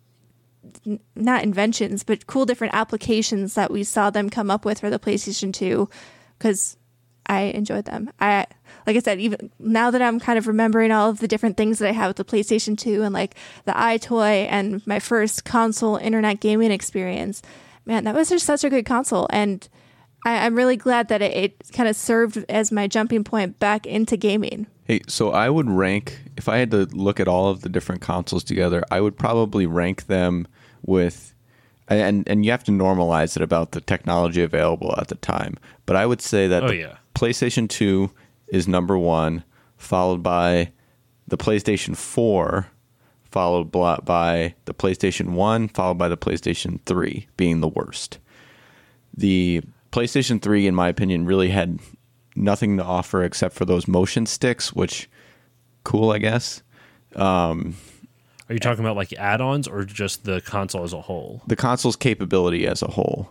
not inventions, but cool different applications that we saw them come up with for the PlayStation 2 because I enjoyed them. Like I said, even now that I'm kind of remembering all of the different things that I have with the PlayStation 2 and like the iToy and my first console internet gaming experience, man, that was just such a good console. And I'm really glad that it kind of served as my jumping point back into gaming. Hey, so I would rank, if I had to look at all of the different consoles together, I would probably rank them with, and you have to normalize it about the technology available at the time. But I would say that PlayStation 2 is number one, followed by the PlayStation 4, followed by the PlayStation 1, followed by the PlayStation 3 being the worst. The PlayStation 3, in my opinion, really had nothing to offer except for those motion sticks, which, cool, I guess. Are you talking about like add-ons or just the console as a whole? The console's capability as a whole.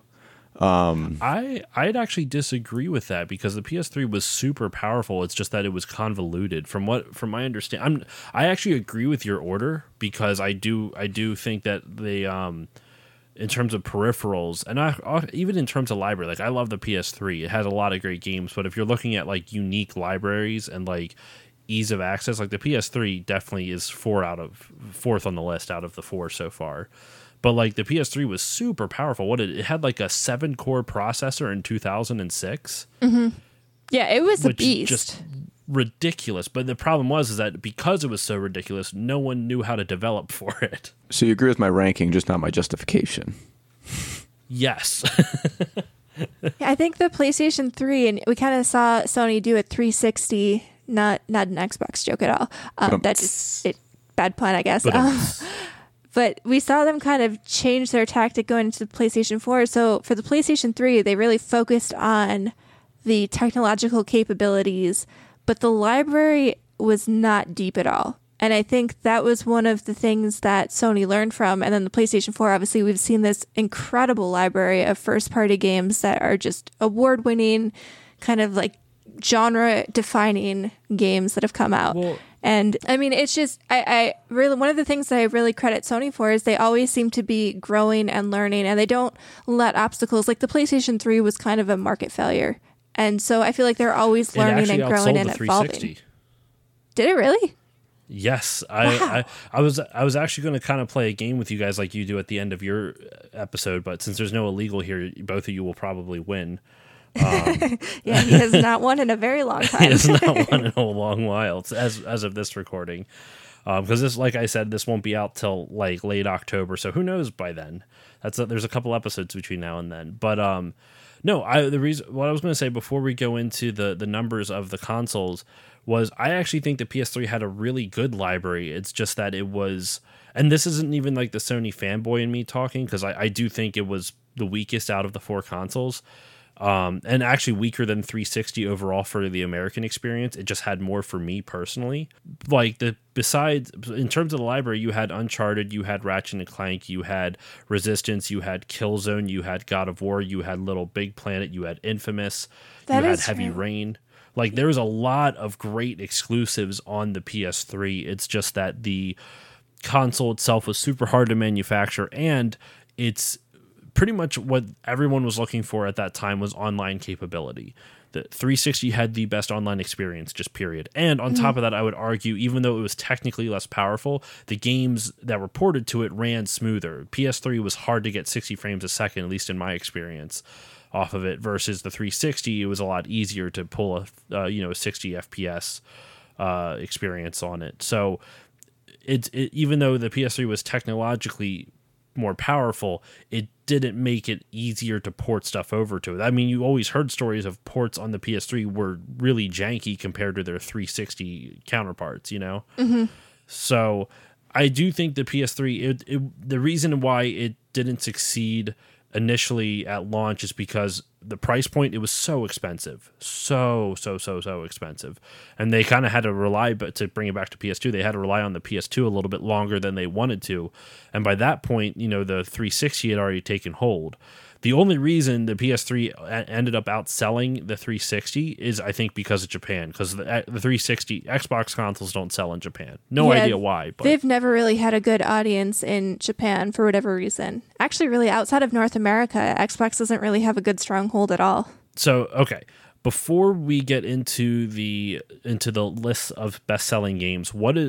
I'd actually disagree with that because the PS3 was super powerful. It's just that it was convoluted. From my understanding, I actually agree with your order because I do think that they in terms of peripherals and even in terms of library, like I love the PS3. It has a lot of great games, but if you're looking at like unique libraries and like ease of access, like the PS3 definitely is fourth on the list out of the four so far. But like the PS3 was super powerful. It had like a 7-core processor in 2006. Mm-hmm. Yeah, it was a beast. Just ridiculous. But the problem was that because it was so ridiculous, no one knew how to develop for it. So you agree with my ranking, just not my justification. Yes. Yeah, I think the PlayStation 3, and we kind of saw Sony do a 360, not an Xbox joke at all. That's just it. Bad pun, I guess. But we saw them kind of change their tactic going into the PlayStation 4. So for the PlayStation 3, they really focused on the technological capabilities, but the library was not deep at all. And I think that was one of the things that Sony learned from. And then the PlayStation 4, obviously, we've seen this incredible library of first-party games that are just award-winning, kind of like genre-defining games that have come out. Well, and I mean, it's just, I really, one of the things that I really credit Sony for is they always seem to be growing and learning, and they don't let obstacles, like the PlayStation 3 was kind of a market failure. And so I feel like they're always learning and growing and evolving. Did it really? Yes. Wow. I was actually going to kind of play a game with you guys like you do at the end of your episode, but since there's no illegal here, both of you will probably win. Yeah, he has not won in a very long time. He has not won in a long while as of this recording. Because this, like I said, this won't be out till like late October, so who knows by then? There's a couple episodes between now and then. But no, the reason what I was going to say before we go into the numbers of the consoles was I actually think the PS3 had a really good library. It's just that it was, and this isn't even like the Sony fanboy in me talking, because I do think it was the weakest out of the 4 consoles. And actually weaker than 360 overall for the American experience. It just had more for me personally. Like besides, in terms of the library, you had Uncharted, you had Ratchet and Clank, you had Resistance, you had Killzone, you had God of War, you had Little Big Planet, you had Infamous, you had Heavy Rain. Like there was a lot of great exclusives on the PS3. It's just that the console itself was super hard to manufacture, and it's pretty much what everyone was looking for at that time was online capability. The 360 had the best online experience, just period. And on top of that, I would argue, even though it was technically less powerful, the games that were ported to it ran smoother. PS3 was hard to get 60 frames a second, at least in my experience, off of it, versus the 360. It was a lot easier to pull a 60 FPS experience on it. So it even though the PS3 was technologically more powerful, it didn't make it easier to port stuff over to it. I mean, you always heard stories of ports on the PS3 were really janky compared to their 360 counterparts, you know? Mm-hmm. So I do think the PS3, the reason why it didn't succeed initially at launch is because the price point, it was so expensive. So expensive. And they kind of had to rely, but to bring it back to PS2, they had to rely on the PS2 a little bit longer than they wanted to. And by that point, the 360 had already taken hold. The only reason the PS3 ended up outselling the 360 is, I think, because of Japan. Because the 360 Xbox consoles don't sell in Japan. No idea why. But they've never really had a good audience in Japan for whatever reason. Actually, really, outside of North America, Xbox doesn't really have a good stronghold at all. So, okay. Before we get into the list of best-selling games,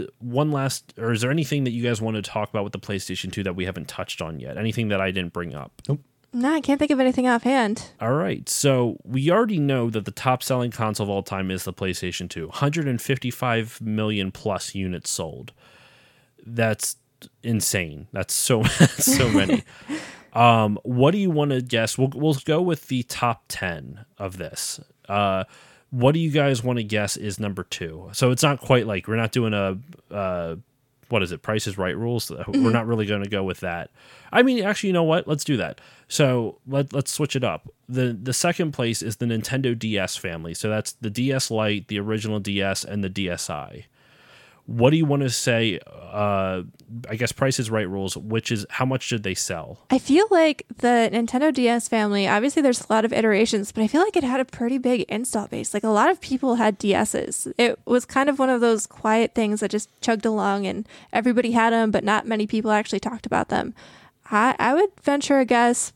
is there anything that you guys want to talk about with the PlayStation 2 that we haven't touched on yet? Anything that I didn't bring up? Nope. No, I can't think of anything offhand. All right. So we already know that the top-selling console of all time is the PlayStation 2. 155 million plus units sold. That's insane. That's so many. What do you want to guess? We'll go with the top 10 of this. What do you guys want to guess is number 2? So it's not quite like we're not doing a what is it? Price is Right rules. We're not really going to go with that. I mean, actually, you know what? Let's do that. So let's switch it up. The second place is the Nintendo DS family. So that's the DS Lite, the original DS, and the DSi. What do you want to say? I guess Price is Right rules, which is how much did they sell? I feel like the Nintendo DS family, obviously there's a lot of iterations, but I feel like it had a pretty big install base. Like a lot of people had DSs. It was kind of one of those quiet things that just chugged along and everybody had them, but not many people actually talked about them. I would venture a guess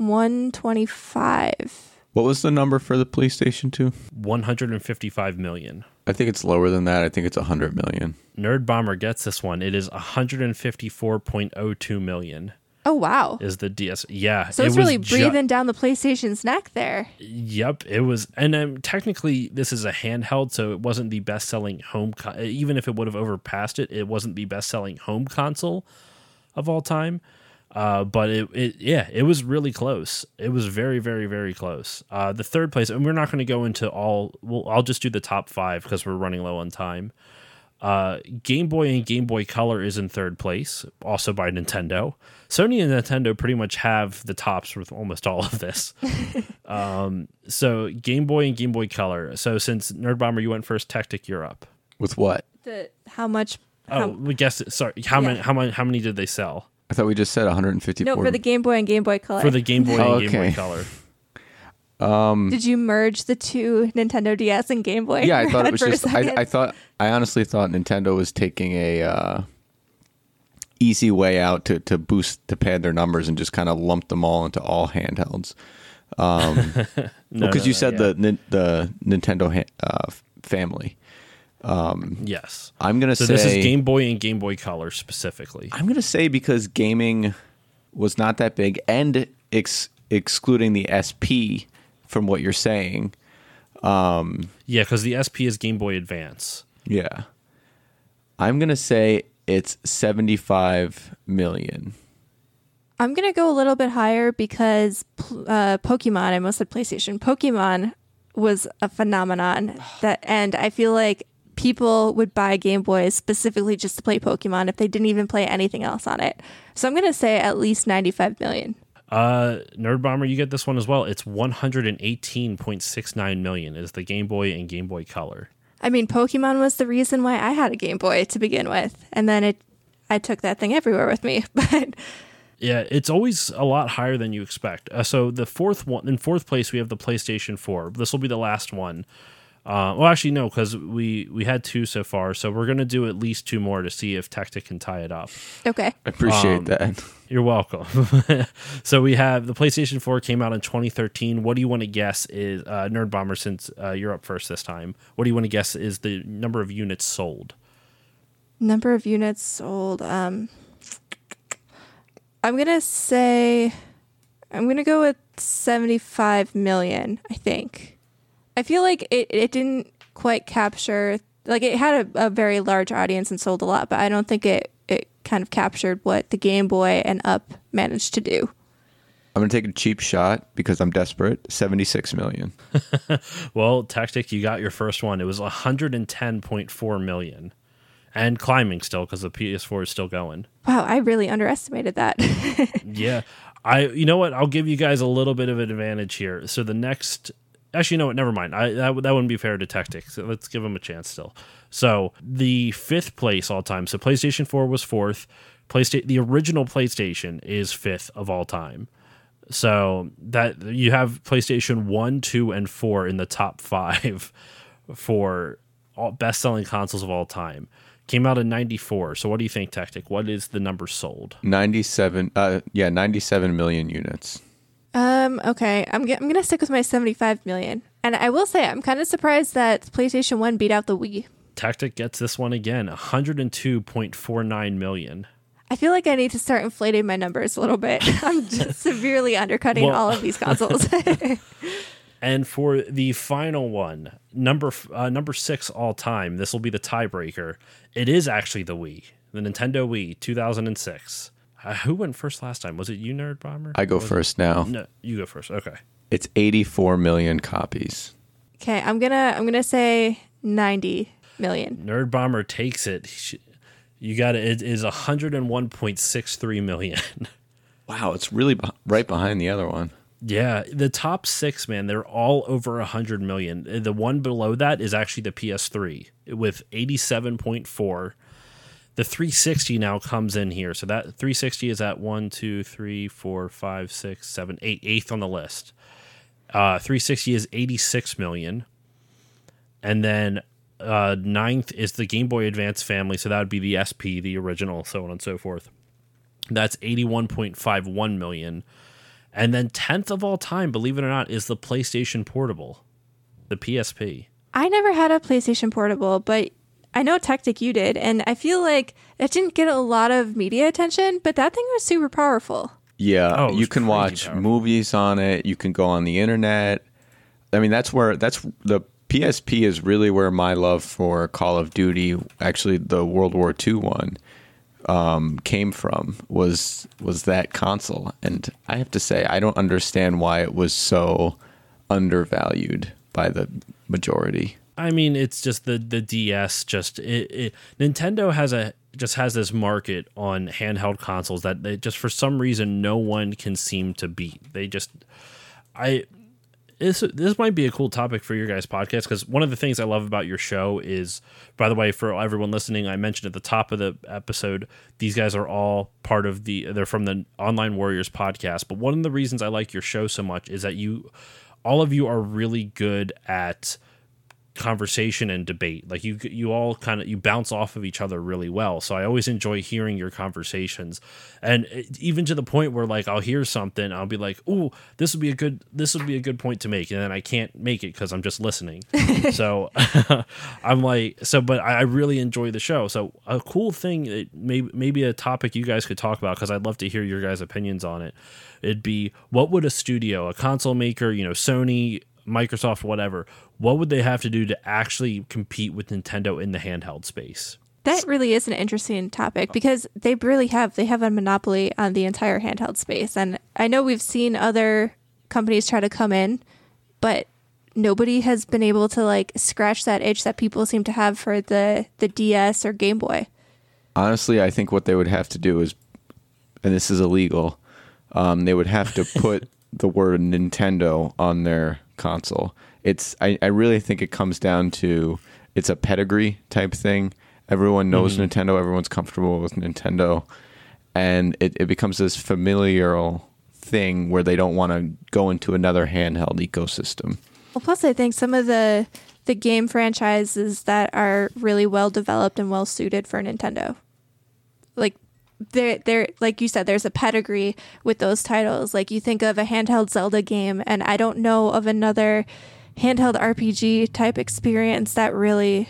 125. What was the number for the PlayStation 2? 155 million. I think it's lower than that. I think it's 100 million. Nerd Bomber gets this one. It is 154.02 million. Oh, wow. Is the DS. Yeah. So it's really breathing down the PlayStation's neck there. Yep. It was. And technically, this is a handheld, so it wasn't the best-selling home. Even if it would have overpassed it, it wasn't the best-selling home console of all time. But it was really close. It was very, very, very close. The third place, and we're not going to go into all. I'll just do the top 5 because we're running low on time. Game Boy and Game Boy Color is in third place, also by Nintendo. Sony and Nintendo pretty much have the tops with almost all of this. So Game Boy and Game Boy Color. So since Nerd Bomber, you went first, Tactic, you're up. With what? How much? We guessed it. Sorry, how many did they sell? I thought we just said 154. No, for the Game Boy and Game Boy Color. For the Game Boy and Game Boy Color. Did you merge the two Nintendo DS and Game Boy? Yeah, I thought it was just. I honestly thought Nintendo was taking a easy way out to pad their numbers and just kind of lump them all into all handhelds. Because you said the Nintendo family. Yes. I'm going to say... So this is Game Boy and Game Boy Color specifically. I'm going to say because gaming was not that big and excluding the SP from what you're saying. Yeah, because the SP is Game Boy Advance. Yeah. I'm going to say it's 75 million. I'm going to go a little bit higher because Pokemon, I almost said PlayStation, Pokemon was a phenomenon and I feel like people would buy Game Boys specifically just to play Pokemon if they didn't even play anything else on it. So I'm going to say at least 95 million. Nerd Bomber, you get this one as well. It's 118.69 million is the Game Boy and Game Boy Color. I mean, Pokemon was the reason why I had a Game Boy to begin with. And then I took that thing everywhere with me. But yeah, it's always a lot higher than you expect. So the in fourth place, we have the PlayStation 4. This will be the last one. Well, actually, no, because we had 2 so far. So we're going to do at least 2 more to see if Tactic can tie it up. okay. I appreciate that. You're welcome. So we have the PlayStation 4 came out in 2013. What do you want to guess is, Nerd Bomber, since you're up first this time, what do you want to guess is the number of units sold? Number of units sold. I'm going to go with 75 million, I think. I feel like it didn't quite capture, like it had a very large audience and sold a lot, but I don't think it kind of captured what the Game Boy and Up managed to do. I'm going to take a cheap shot because I'm desperate. 76 million. Well, Tactic, you got your first one. It was 110.4 million. And climbing still because the PS4 is still going. Wow, I really underestimated that. Yeah. You know what? I'll give you guys a little bit of an advantage here. So the next... Actually, you know what? Never mind. That wouldn't be fair to Tactic. So let's give them a chance still. So the 5th place all time. So PlayStation 4 was 4th. The original PlayStation is 5th of all time. So that you have PlayStation 1, 2, and 4 in the top 5 for all best-selling consoles of all time. Came out in 94. So what do you think, Tactic? What is the number sold? 97 million units. Okay, I'm gonna stick with my 75 million. And I will say, I'm kind of surprised that PlayStation 1 beat out the Wii. Tactic gets this one again, 102.49 million. I feel like I need to start inflating my numbers a little bit. I'm just severely undercutting all of these consoles. And for the final one, number 6 all time, this will be the tiebreaker. It is actually the Wii, the Nintendo Wii, 2006. Who went first last time? Was it you, Nerd Bomber? I go first now. No, you go first. Okay. It's 84 million copies. Okay, I'm gonna say 90 million. Nerd Bomber takes it. You got it. It is 101.63 million. Wow, it's really right behind the other one. Yeah, the top 6, man, they're all over 100 million. The one below that is actually the PS3 with 87.4. The 360 now comes in here. So that 360 is at 1, 2, 3, 4, 5, 6, 7, 8, 8th on the list. 360 is 86 million. And then 9th is the Game Boy Advance family. So that would be the SP, the original, so on and so forth. That's 81.51 million. And then 10th of all time, believe it or not, is the PlayStation Portable, the PSP. I never had a PlayStation Portable, but I know Tactic you did, and I feel like it didn't get a lot of media attention, but that thing was super powerful. Yeah, you can watch movies on it. You can go on the internet. I mean, that's the PSP is really where my love for Call of Duty, actually the World War II one, came from, was that console. And I have to say, I don't understand why it was so undervalued by the majority. I mean, it's just the DS. Nintendo has this market on handheld consoles that they just, for some reason, no one can seem to beat. This might be a cool topic for your guys' podcast, because one of the things I love about your show is, by the way, for everyone listening, I mentioned at the top of the episode, they's guys are all they're from the Online Warriors podcast. But one of the reasons I like your show so much is that all of you are really good at conversation and debate. Like you all kind of, you bounce off of each other really well. So I always enjoy hearing your conversations, and even to the point where like I'll hear something, I'll be like, "Oh, this would be a good point to make," and then I can't make it because I'm just listening. So I'm like, but I really enjoy the show. So a cool thing, maybe a topic you guys could talk about, because I'd love to hear your guys' opinions on it. It'd be, what would a studio, a console maker, Sony, Microsoft, whatever, what would they have to do to actually compete with Nintendo in the handheld space? That really is an interesting topic, because they have a monopoly on the entire handheld space. And I know we've seen other companies try to come in, but nobody has been able to like scratch that itch that people seem to have for the DS or Game Boy. Honestly, I think what they would have to do is, and this is illegal, they would have to put the word Nintendo on their console. I really think it comes down to, it's a pedigree type thing. Everyone knows Nintendo, everyone's comfortable with Nintendo, and it becomes this familial thing where they don't want to go into another handheld ecosystem. Well, plus I think some of the game franchises that are really well developed and well suited for Nintendo, like they're like you said, there's a pedigree with those titles. Like you think of a handheld Zelda game, and I don't know of another handheld RPG type experience that really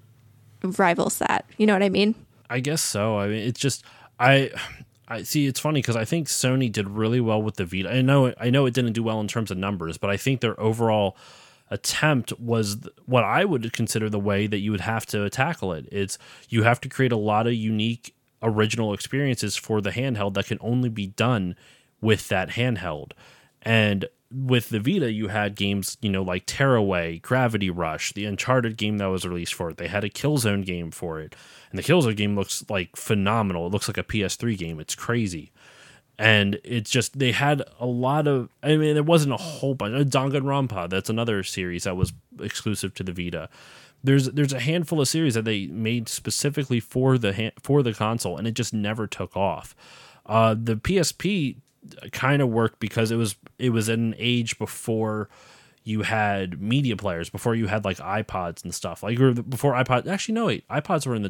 rivals that. You know what I mean? I guess so. I mean, it's just I see. It's funny because I think Sony did really well with the Vita. I know it didn't do well in terms of numbers, but I think their overall attempt was what I would consider the way that you would have to tackle it. It's, you have to create a lot of unique original experiences for the handheld that can only be done with that handheld. And with the Vita, you had games, like Tearaway, Gravity Rush, the Uncharted game that was released for it. They had a Killzone game for it. And the Killzone game looks like phenomenal. It looks like a PS3 game. It's crazy. And it's just, they had a lot of, I mean, there wasn't a whole bunch. Danganronpa, that's another series that was exclusive to the Vita. There's a handful of series that they made specifically for the console, and it just never took off. The PSP kind of worked because it was in an age before you had media players, before you had like iPods and stuff. Like, or before iPods. Actually, no, wait, iPods were in the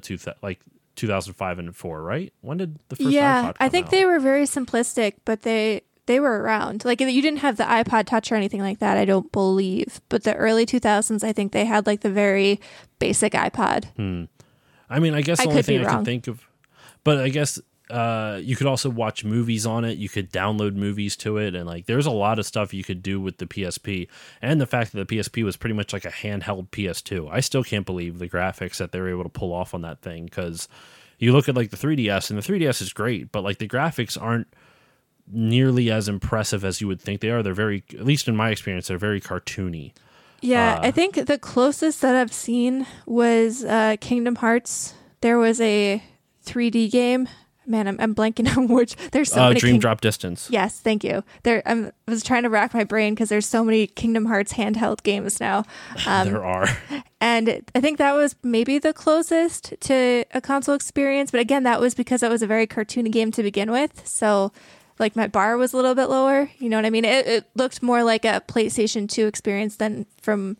2005 and 4, right? When did the first iPod come I think out? they were very simplistic, but they were around. Like, you didn't have the iPod Touch or anything like that, I don't believe. But the early 2000s, I think they had like the very basic iPod. I mean, I guess the only thing I wrong. can think of, but I guess you could also watch movies on it. You could download movies to it, and like there's a lot of stuff you could do with the PSP. And the fact that the PSP was pretty much like a handheld PS2, I still can't believe the graphics that they were able to pull off on that thing. Because you look at like the 3DS, and the 3DS is great, but like the graphics aren't nearly as impressive as you would think they are. They're very, at least in my experience, they're very cartoony. Yeah, I think the closest that I've seen was Kingdom Hearts. There was a 3D game. Man, I'm blanking on which. There's so many. Dream Drop Distance. Yes, thank you. I was trying to rack my brain because there's so many Kingdom Hearts handheld games now. There are. And I think that was maybe the closest to a console experience. But again, that was because it was a very cartoony game to begin with. So like my bar was a little bit lower. You know what I mean? It looked more like a PlayStation 2 experience than from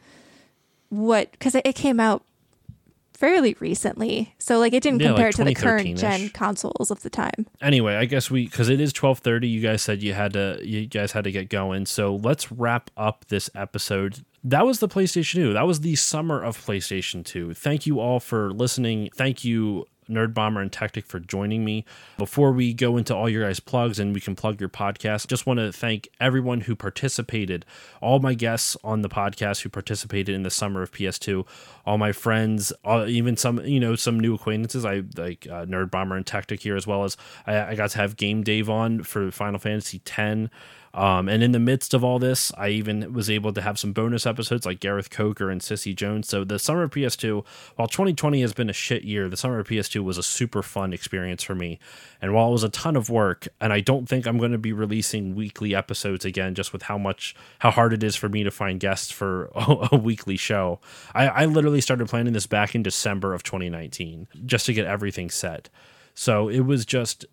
because it came out fairly recently. So like it didn't compare like to the current 2013-ish. gen consoles of the time. Anyway, I guess because it is 12:30, you guys said you guys had to get going. So let's wrap up this episode. That was the PlayStation 2. That was the summer of PlayStation 2. Thank you all for listening. Thank you, Nerd Bomber and Tactic, for joining me. Before we go into all your guys' plugs and we can plug your podcast, just want to thank everyone who participated, all my guests on the podcast who participated in the summer of PS2, all my friends, even some new acquaintances. I like Nerd Bomber and Tactic here, as well as I got to have Game Dave on for Final Fantasy X. And in the midst of all this, I even was able to have some bonus episodes like Gareth Coker and Sissy Jones. So the summer of PS2, while 2020 has been a shit year, the summer of PS2 was a super fun experience for me. And while it was a ton of work, and I don't think I'm going to be releasing weekly episodes again, just with how hard it is for me to find guests for a weekly show, I literally started planning this back in December of 2019 just to get everything set. So it was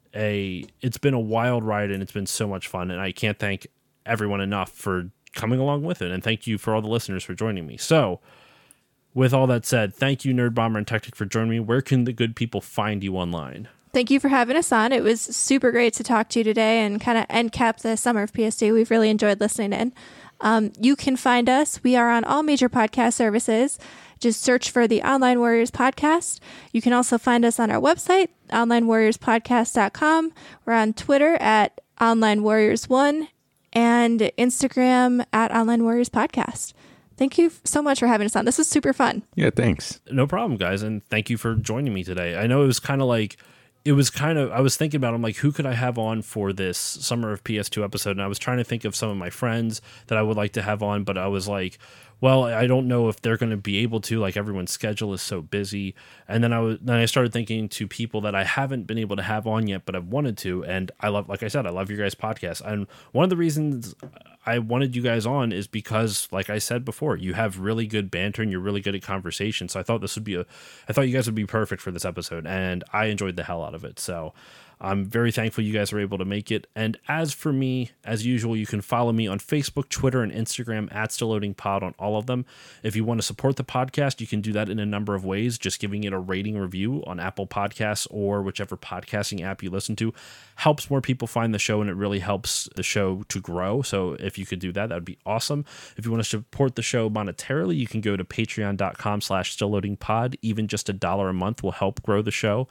it's been a wild ride, and it's been so much fun, and I can't thank everyone enough for coming along with it, and thank you for all the listeners for joining me. So with all that said, thank you, Nerd Bomber and Tactic, for joining me. Where can the good people find you online? Thank you for having us on. It was super great to talk to you today and kind of end cap the summer of PS2. We've really enjoyed listening in. You can find us. We are on all major podcast services. Just search for the Online Warriors Podcast. You can also find us on our website, onlinewarriorspodcast.com. We're on Twitter at OnlineWarriors1 and Instagram at Online Warriors Podcast. Thank you so much for having us on. This was super fun. Yeah, thanks. No problem, guys. And thank you for joining me today. I know it was kind of like, I was thinking about, I'm like, who could I have on for this Summer of PS2 episode? And I was trying to think of some of my friends that I would like to have on, but I was like, well, I don't know if they're going to be able to, like everyone's schedule is so busy. And then I started thinking to people that I haven't been able to have on yet, but I've wanted to. And I love, like I said, I love your guys' podcast. And one of the reasons I wanted you guys on is because, like I said before, you have really good banter and you're really good at conversation. So I thought I thought you guys would be perfect for this episode, and I enjoyed the hell out of it. So I'm very thankful you guys were able to make it. And as for me, as usual, you can follow me on Facebook, Twitter, and Instagram at StillLoadingPod on all of them. If you want to support the podcast, you can do that in a number of ways. Just giving it a rating review on Apple Podcasts or whichever podcasting app you listen to helps more people find the show, and it really helps the show to grow. So if you could do that, that would be awesome. If you want to support the show monetarily, you can go to patreon.com/StillLoadingPod. Even just $1 a month will help grow the show.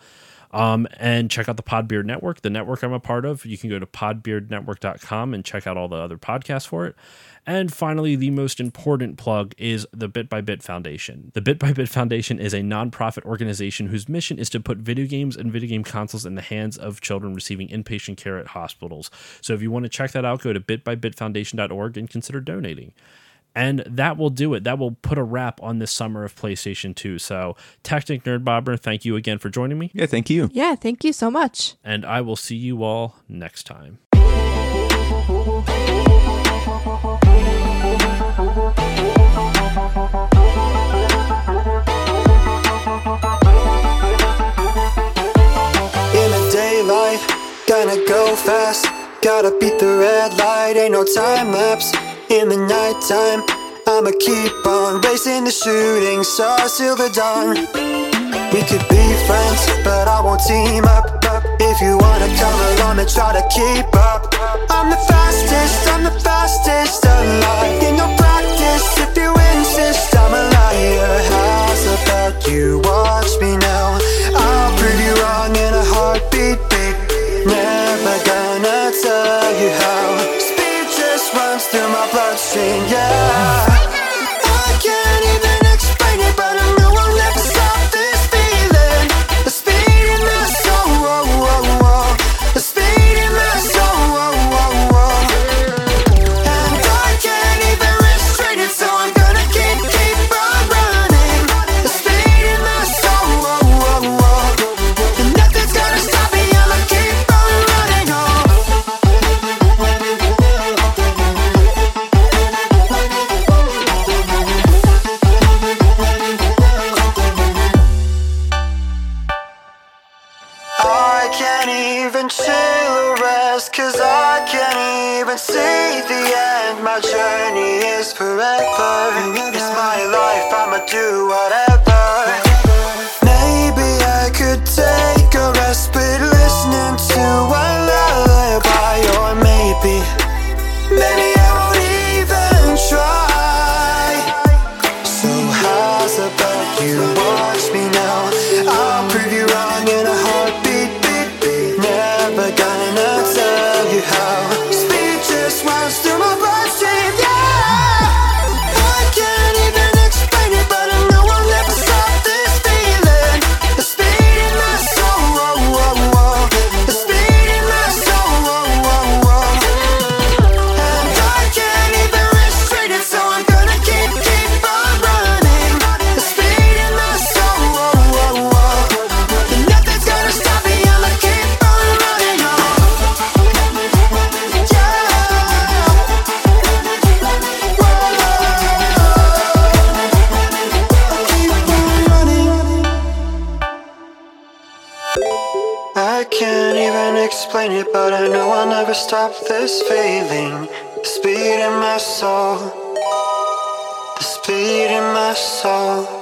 And check out the Podbeard Network, the network I'm a part of. You can go to podbeardnetwork.com and check out all the other podcasts for it. And finally, the most important plug is the Bit by Bit Foundation. The Bit by Bit Foundation is a nonprofit organization whose mission is to put video games and video game consoles in the hands of children receiving inpatient care at hospitals. So if you want to check that out, go to bitbybitfoundation.org and consider donating. And that will do it. That will put a wrap on this summer of PlayStation 2. So, Tactic Nerd Bomber, thank you again for joining me. Yeah, thank you. Yeah, thank you so much. And I will see you all next time. In the daylight, gonna go fast. Gotta beat the red light, ain't no time lapse. In the nighttime, I'ma keep on racing the shooting stars till the dawn. We could be friends, but I won't team up. If you wanna come along and try to keep up, I'm the fastest alive. In no practice, if you insist, I'm a liar. How's about you watch me now? I'll prove you wrong in a heartbeat, beat. Never gonna tell you how. Runs through my bloodstream, yeah. I can't even explain it, but I know I'll never stop this feeling. The speed in my soul, whoa, whoa, whoa. The speed in my soul, whoa, whoa, whoa. And I can't even restrain it, so I'm gonna keep on running. The speed in my soul, whoa, whoa, whoa. And nothing's gonna stop me, I'ma keep on running, chill or rest, cause I can't even see the end. My journey is forever. It's my life, I'ma do whatever. Maybe I could take a respite listening to a lullaby. Or maybe I won't even try. So how's about you watch me now? I'll prove you wrong in a heartbeat. Never gonna tell you how. Speed just runs through my bloodstream, yeah. I can't even explain it, but I know I'll never stop this feeling. The speed in my soul, whoa, whoa, whoa. The speed in my soul, whoa, whoa, whoa. And I can't even restrain it, so I'm gonna keep on running. The speed in my soul, whoa, whoa, whoa. And nothing's gonna stop me, I'ma keep on running. I can't even explain it, but I know I'll never stop this feeling. The speed in my soul, the speed in my soul.